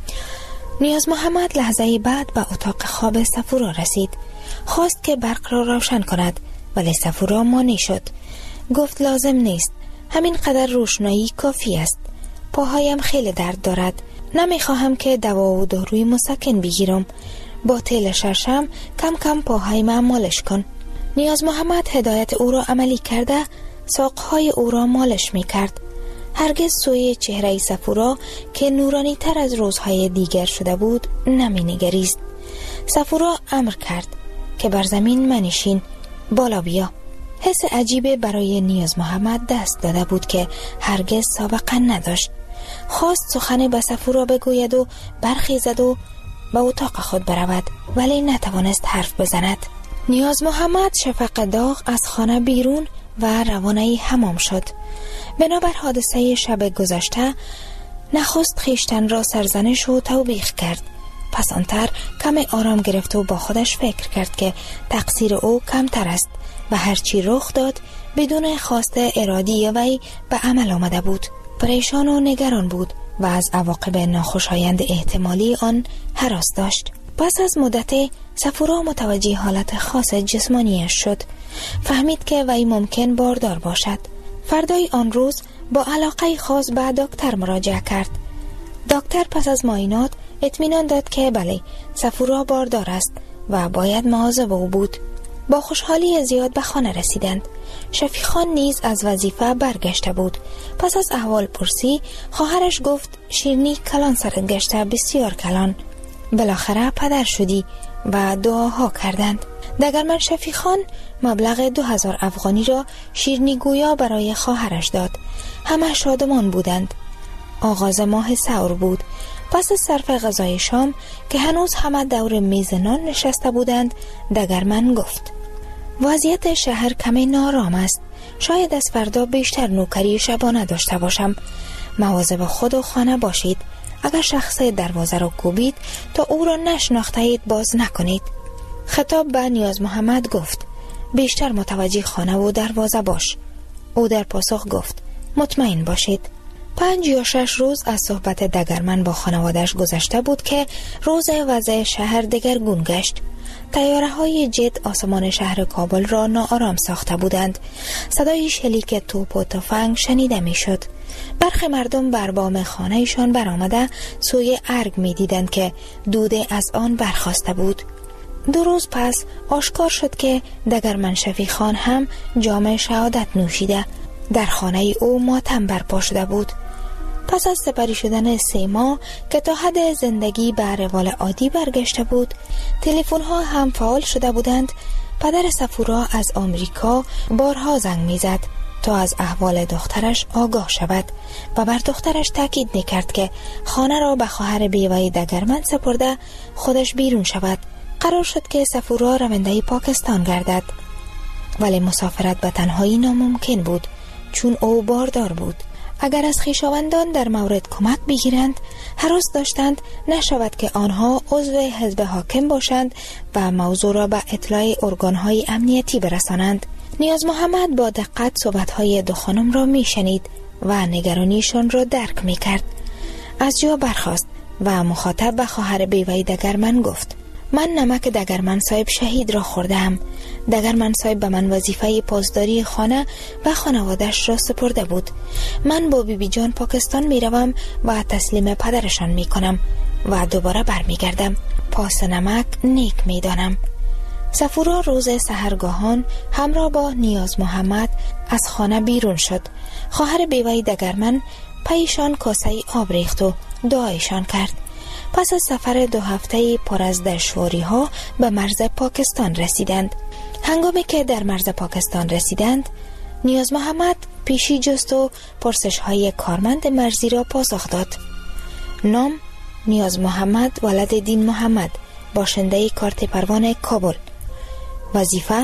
نیاز محمد لحظه بعد به اتاق خواب صفورا رسید. خواست که برق را روشن کند، ولی صفورا مانع شد. گفت: لازم نیست، همین قدر روشنایی کافی است. پاهایم خیلی درد دارد، نمیخواهم که دوا و داروی مسکن بگیرم. با تیل شرشم کم کم پاهایم مالش کن. نیاز محمد هدایت او را عملی کرده ساقهای او را مالش می کرد. هرگز سوی چهره صفورا که نورانی تر از روزهای دیگر شده بود نمی نگریست. صفورا امر کرد که بر زمین منشین، بالا بیا. حس عجیبه برای نیاز محمد دست داده بود که هرگز سابقه نداشت. خواست سخن به صفورا بگوید و برخیزد و به اتاق خود برود، ولی نتوانست حرف بزند. نیاز محمد شفق داغ از خانه بیرون و روانه حمام شد. بنابر حادثه شب گذشته نخست خیشتن را سرزنش و توبیخ کرد. پس آنتر کم آرام گرفت و با خودش فکر کرد که تقصیر او کمتر است و هرچی رخ داد بدون خواست ارادی وی به عمل آمده بود. پریشان و نگران بود و از عواقب ناخوشایند احتمالی آن هراس داشت. پس از مدت صفورا متوجه حالت خاص جسمانیش شد. فهمید که وی ممکن باردار باشد. فردای آن روز با علاقه خاص به دکتر مراجعه کرد. دکتر پس از معاینات اطمینان داد که بله، صفورا باردار است و باید مواظب او بود. با خوشحالی زیاد به خانه رسیدند. شفیق خان نیز از وظیفه برگشته بود. پس از احوال پرسی خواهرش گفت: شیرنی کلان سرت گشته، بسیار کلان. بالاخره پدر شدی و دعاها کردند. دگرمن شفیق خان مبلغ 2000 افغانی را شیرنی گویا برای خواهرش داد. همه شادمان بودند. آغاز ماه سور بود. پس از صرف غذای شام که هنوز همه دور میز نان نشسته بودند، دگرمن گفت: وضعیت شهر کمی نارام است. شاید از فردا بیشتر نوکری شبانه داشته باشم. مواظب خود و خانه باشید. اگر شخص دروازه را کوبید تا او را نشناخته اید باز نکنید. خطاب به نیاز محمد گفت: بیشتر متوجه خانه و دروازه باش. او در پاسخ گفت: مطمئن باشید. 5 یا 6 روز از صحبت دگرمن با خانوادش گذشته بود که روز وضع شهر دگرگون گشت. طیاره‌های جت آسمان شهر کابل را ناآرام ساخته بودند. صدای شلیک توپ و تفنگ شنیده میشد. برخی مردم بر بام خانه‌شان برآمده سوی ارگ می‌دیدند که دوده از آن برخاسته بود. 2 روز پس آشکار شد که دگرمن شفیق خان هم جام شهادت نوشیده. در خانه او ماتم برپا شده بود. پس از سپری شدن 3 ماه که تا حد زندگی به روال عادی برگشته بود، تلفن ها هم فعال شده بودند. پدر صفورا از آمریکا بارها زنگ میزد تا از احوال دخترش آگاه شود و بر دخترش تاکید می‌کرد که خانه را به خواهر بیوه دگرمند سپرده خودش بیرون شود. قرار شد که صفورا رونده پاکستان گردد، ولی مسافرت به تنهایی ناممکن بود چون او باردار بود. اگر از خویشاوندان در مورد کمک بگیرند هراس داشتند نشود که آنها عضو حزب حاکم باشند و موضوع را به اطلاع ارگان‌های امنیتی برسانند. نیاز محمد با دقت صحبت‌های دو خانم را می‌شنید و نگرانیشان را درک می‌کرد. از جا برخاست و مخاطب به خواهر بیوه دگرمن گفت: من نمک دگرمن صاحب شهید را خوردم. دگرمن صاحب به من وظیفه پاسداری خانه و خانوادش را سپرده بود. من با بیبی جان پاکستان می روم و تسلیم پدرشان می کنم و دوباره برمی گردم. پاس نمک نیک می دانم. صفورا روز سحرگاهان همراه با نیاز محمد از خانه بیرون شد. خواهر بیوه دگرمن پیشان کاسه آب ریخت و دعایشان کرد. پس از سفر 2 هفته پر از دشواری ها به مرز پاکستان رسیدند. هنگامی که در مرز پاکستان رسیدند، نیاز محمد پیشی جست و پرسش های کارمند مرزی را پاسخ داد. نام: نیاز محمد ولد دین محمد، باشنده کارت پروانه کابل. وظیفه: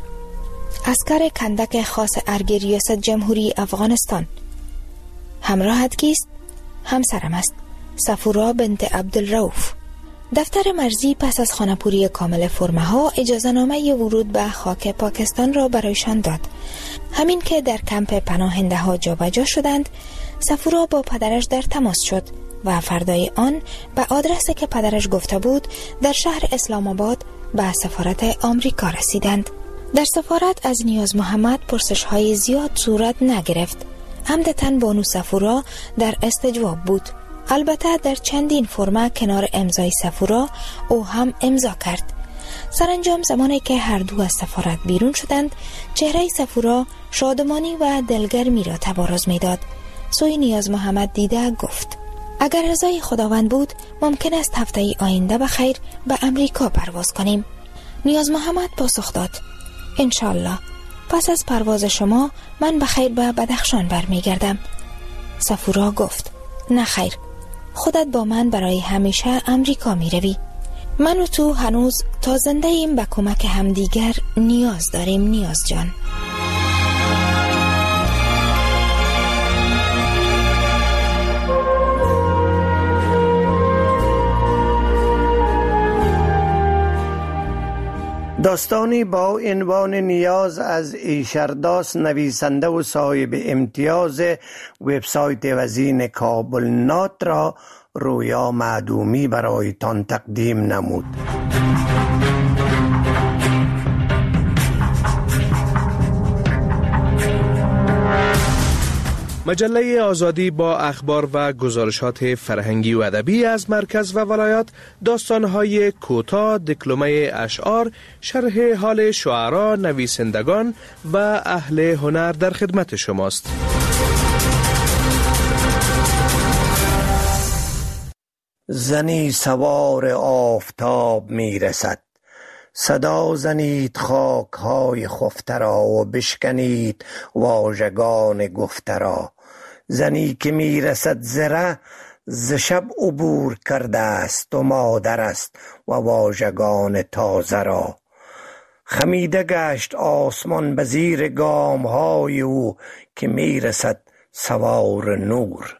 عسکر کندک خاص ارگ ریاست جمهوری افغانستان. همراهت کیست؟ همسرم است، صفورا بنت عبدالرؤوف. دفتر مرزی پس از خانه‌پوری کامل فرمه ها اجازه نامه ورود به خاک پاکستان را برایشان داد. همین که در کمپ پناهنده ها جابجا شدند، صفورا با پدرش در تماس شد و فردای آن به آدرسی که پدرش گفته بود در شهر اسلام آباد به سفارت آمریکا رسیدند. در سفارت از نیاز محمد پرسش های زیاد صورت نگرفت. عمدتاً بانو صفورا در استجواب بود. البته در چندین فرمه کنار امضای صفورا او هم امضا کرد. سرانجام زمانی که هر دو از سفارت بیرون شدند، چهره صفورا شادمانی و دلگرمی را تبارز می‌داد. سوی نیاز محمد دیده گفت: اگر رضای خداوند بود ممکن است هفته آینده بخیر به امریکا پرواز کنیم. نیاز محمد پاسخ داد: انشالله. پس از پرواز شما من بخیر به بدخشان برمیگردم. صفورا گفت: نه خیر، خودت با من برای همیشه امریکا می روی. من و تو هنوز تا زنده ایم به کمک همدیگر نیاز داریم نیاز جان. داستانی با عنوان نیاز از ایشرداست، نویسنده و صاحب امتیاز وبسایت وزین کابل نات را رویا معدومی برایتان تقدیم نمود. مجله آزادی با اخبار و گزارشات فرهنگی و ادبی از مرکز و ولایات، داستان‌های کوتاه، دکلمه اشعار، شرح حال شعرا، نویسندگان و اهل هنر در خدمت شماست. زنی سوار آفتاب میرسد، صدا زنید خاک های خفته را و بشکنید واژگان گفته را. زنی که میرسد زره ز شب عبور کرده است و مادر است و واژگان تازه را. خمیده گشت آسمان به زیر گام های او که میرسد سوار نور.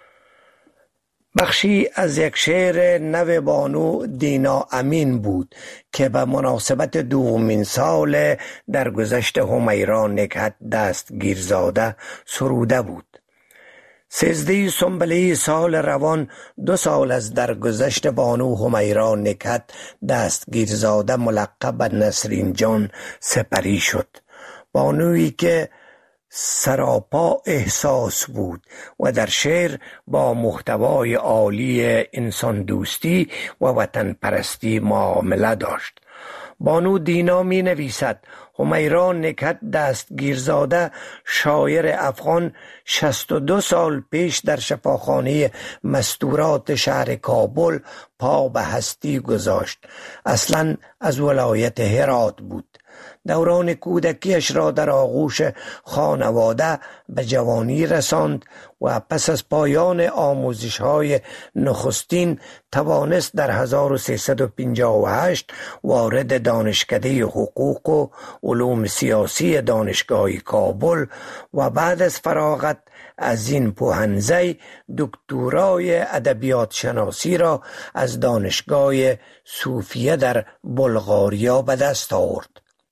بخشی از یک شعر نو بانو دینا امین بود که به مناسبت 2مین سال درگذشت همیرا نکهت دستگیرزاده سروده بود. 13 سنبله سال روان 2 سال از درگذشت بانو همیرا نکهت دستگیرزاده ملقب به نسرین جان سپری شد. بانویی که سراپا احساس بود و در شعر با محتوای عالی انسان دوستی و وطن پرستی معامله داشت. بانو دینا می نویسد: همیرا نکهت دستگیرزاده شاعر افغان 62 سال پیش در شفاخانه مستورات شهر کابل پا به هستی گذاشت. اصلا از ولایت هرات بود. دوران کودکیش را در آغوش خانواده به جوانی رساند و پس از پایان آموزش‌های نخستین توانست در 1358 وارد دانشکده حقوق و علوم سیاسی دانشگاه کابل و بعد از فراغت از این پوهنځی دکترای ادبیات شناسی را از دانشگاه صوفیه در بلغاریا به دست آورد.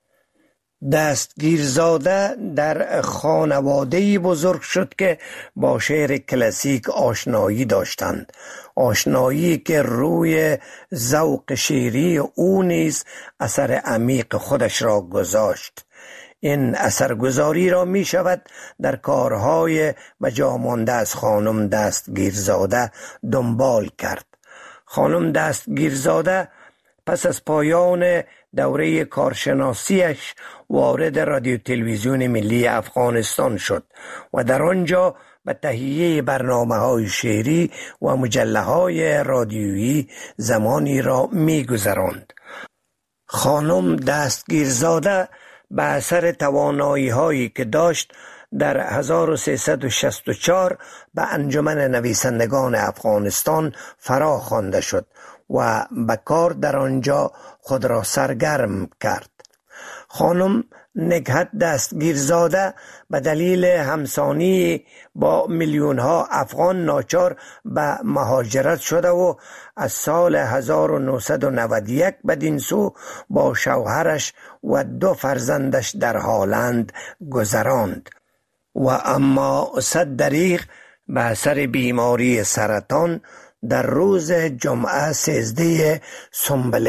دستگیرزاده در خانواده‌ای بزرگ شد که با شعر کلاسیک آشنایی داشتند، آشنایی که روی ذوق شعری او نیز اثر عمیق خودش را گذاشت. این اثرگذاری را می شود در کارهای بجامانده از خانم دستگیرزاده دنبال کرد. خانم دستگیرزاده پس از پایان دوره کارشناسیش وارد رادیو تلویزیون ملی افغانستان شد و در آنجا به تهیه برنامه‌های شعری و مجله‌های رادیویی زمانی را می‌گذراند. خانم دستگیرزاده به اثر توانایی‌هایی که داشت در 1364 به انجمن نویسندگان افغانستان فرا خوانده شد و به کار در آنجا خود را سرگرم کرد. خانم نگهت دستگیرزاده به دلیل همسانی با میلیون‌ها افغان ناچار به مهاجرت شده و از سال 1991 بدین سو با شوهرش و 2 فرزندش در هالند گذراند و اما صد دریغ به اثر بیماری سرطان در روز جمعه 13 سنبله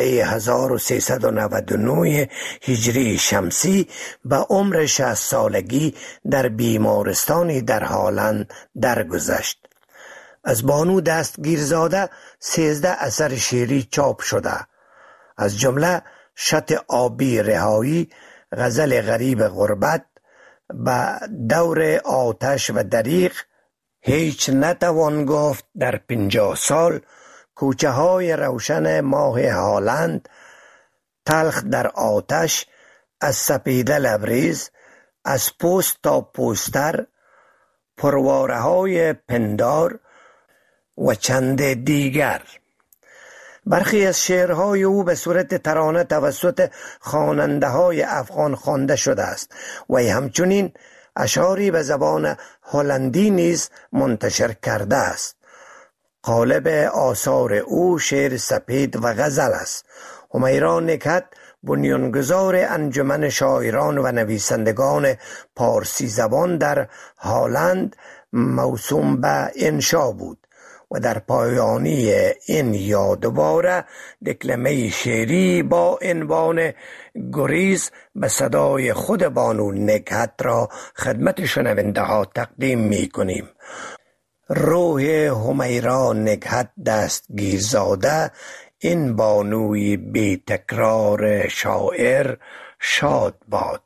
1399 هجری شمسی به عمر 60 سالگی در بیمارستانی در هالند درگذشت. از بانو دستگیرزاده 13 اثر شعری چاپ شده، از جمله شط آبی رهایی، غزل غریب غربت، به دور آتش و دریغ، هیچ نتوان گفت در 50 سال، کوچه های روشن ماه هالند، تلخ در آتش، از سپیده لبریز، از پوست تا پوستر، پرواره های پندار و چند دیگر. برخی از شعرهای او به صورت ترانه توسط خواننده های افغان خوانده شده است و همچنین اشعاری به زبان هلندی نیز منتشر کرده است. قالب آثار او شعر سپید و غزل است. همیرا نکهت بنیانگذار انجمن شاعران و نویسندگان پارسی زبان در هالند موسوم به انشا بود و در پایانی این یادواره دکلمه شعری با عنوان گریز به صدای خود بانو نکهت را خدمت شنونده ها تقدیم می کنیم. روح همیرا نکهت دستگیرزاده، این بانوی بی تکرار شاعر، شاد باد.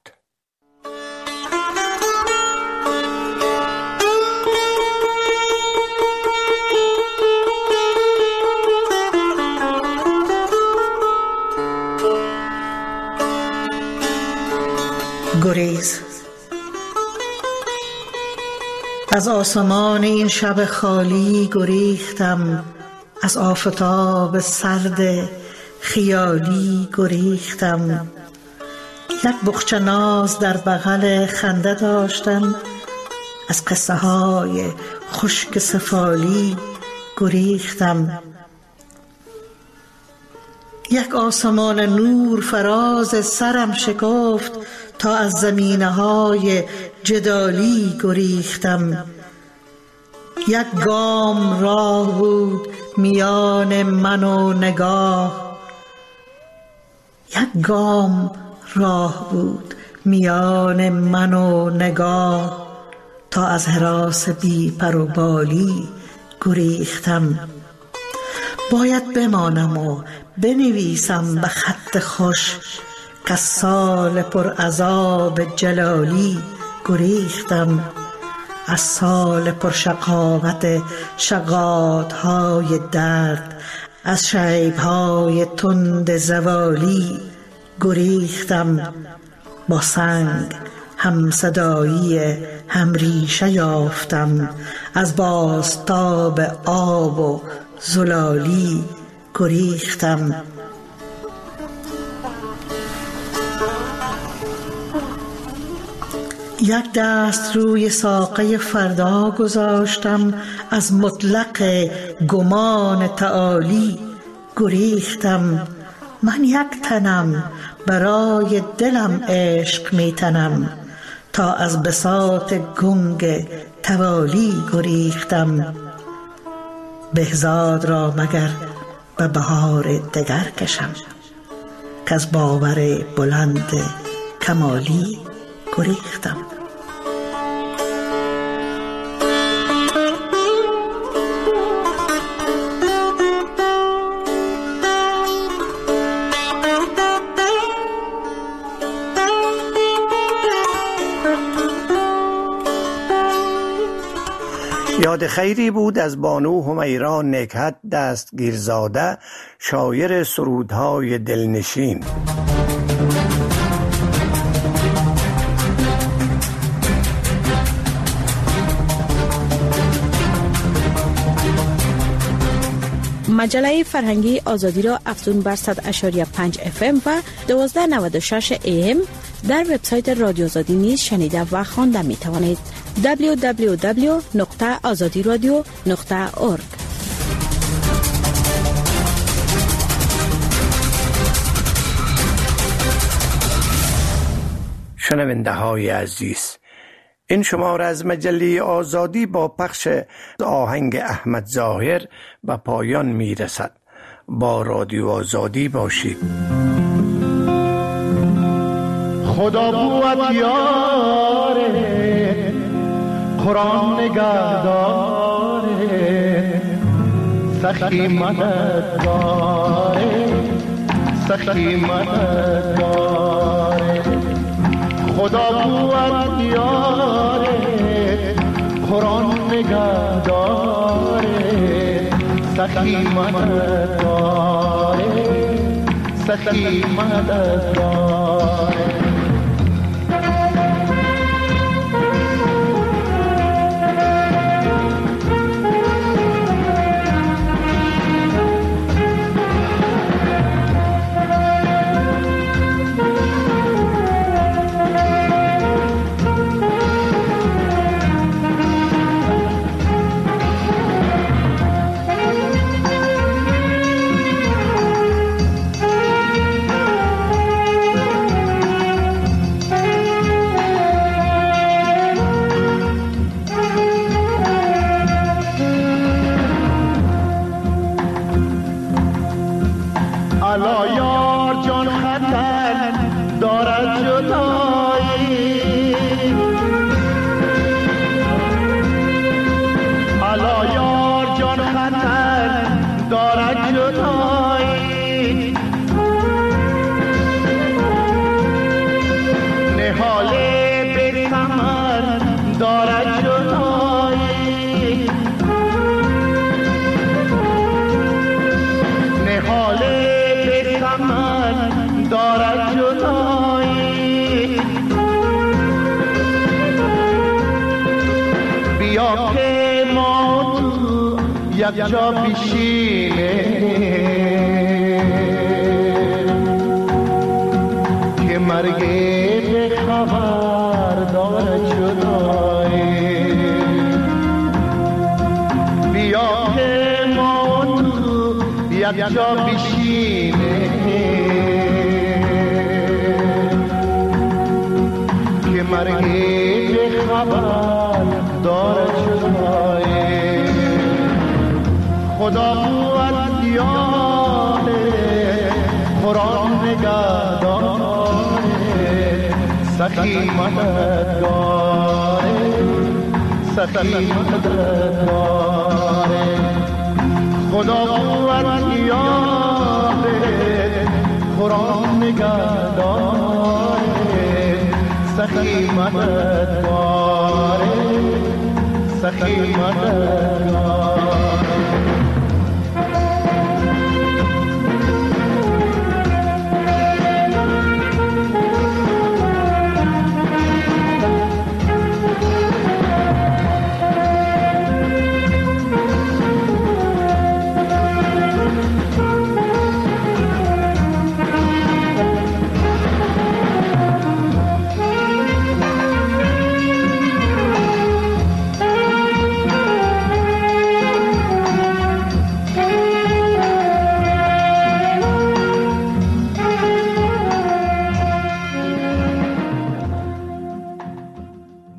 گریز. از آسمان این شب خالی گریختم، از آفتاب سرد خیالی گریختم. یک بخچه ناز در بغل خنده داشتم، از قصه های خشک سفالی گریختم. یک آسمان نور فراز سرم شکفت، تا از زمینه های جدالی گریختم. یک گام راه بود میان من و نگاه، یک گام راه بود میان من و نگاه، تا از هراس بی پر و بالی گریختم. باید بمانم و بنویسم به خط خوش، که سال پر عذاب جلالی گریختم. از سال پر شقاوت شقادهای درد، از شیبهای تند زوالی گریختم. با سنگ هم صدایی هم ریشه یافتم، از بازتاب آب و زلالی گریختم. یک دست روی ساقه فردا گذاشتم، از مطلق گمان تعالی گریختم. من یک تنم برای دلم عشق میتنم، تا از بساط گنگ توالی گریختم. بهزاد را مگر به بهار دگر کشم، که از باور بلند کمالی گریختم. یاد خیری بود از بانو همیرا نکهت دستگیرزاده، شاعر سرودهای دلنشین. مجله فرهنگی آزادی را افزون بر 100.5 FM و 1296 AM در وبسایت رادیو آزادی نیز شنیده و خوانده می توانید. www.azadiradio.org. شنونده های عزیز، این شماره از مجله آزادی با پخش آهنگ احمد ظاهر به پایان می رسد. با رادیو آزادی باشید. خدا بود یاره، قرآن نگهداره، سخی مددگاره، سخی مددگاره. خدا بود یاره، قرآن نگهداره، سخی مددگاره، سخی مددگاره. یک جا بشینه که مرگ به خبر دارد جدایی. بیا که ما تو یک جا بشینه که مرگ به خبر دارد جدایی. خدا بود یاره، قرآن نگهداره، سخی مددگاره، سخی مددگاره. خدا بود یاره، قرآن نگهداره، سخی مددگاره، سخی مددگاره.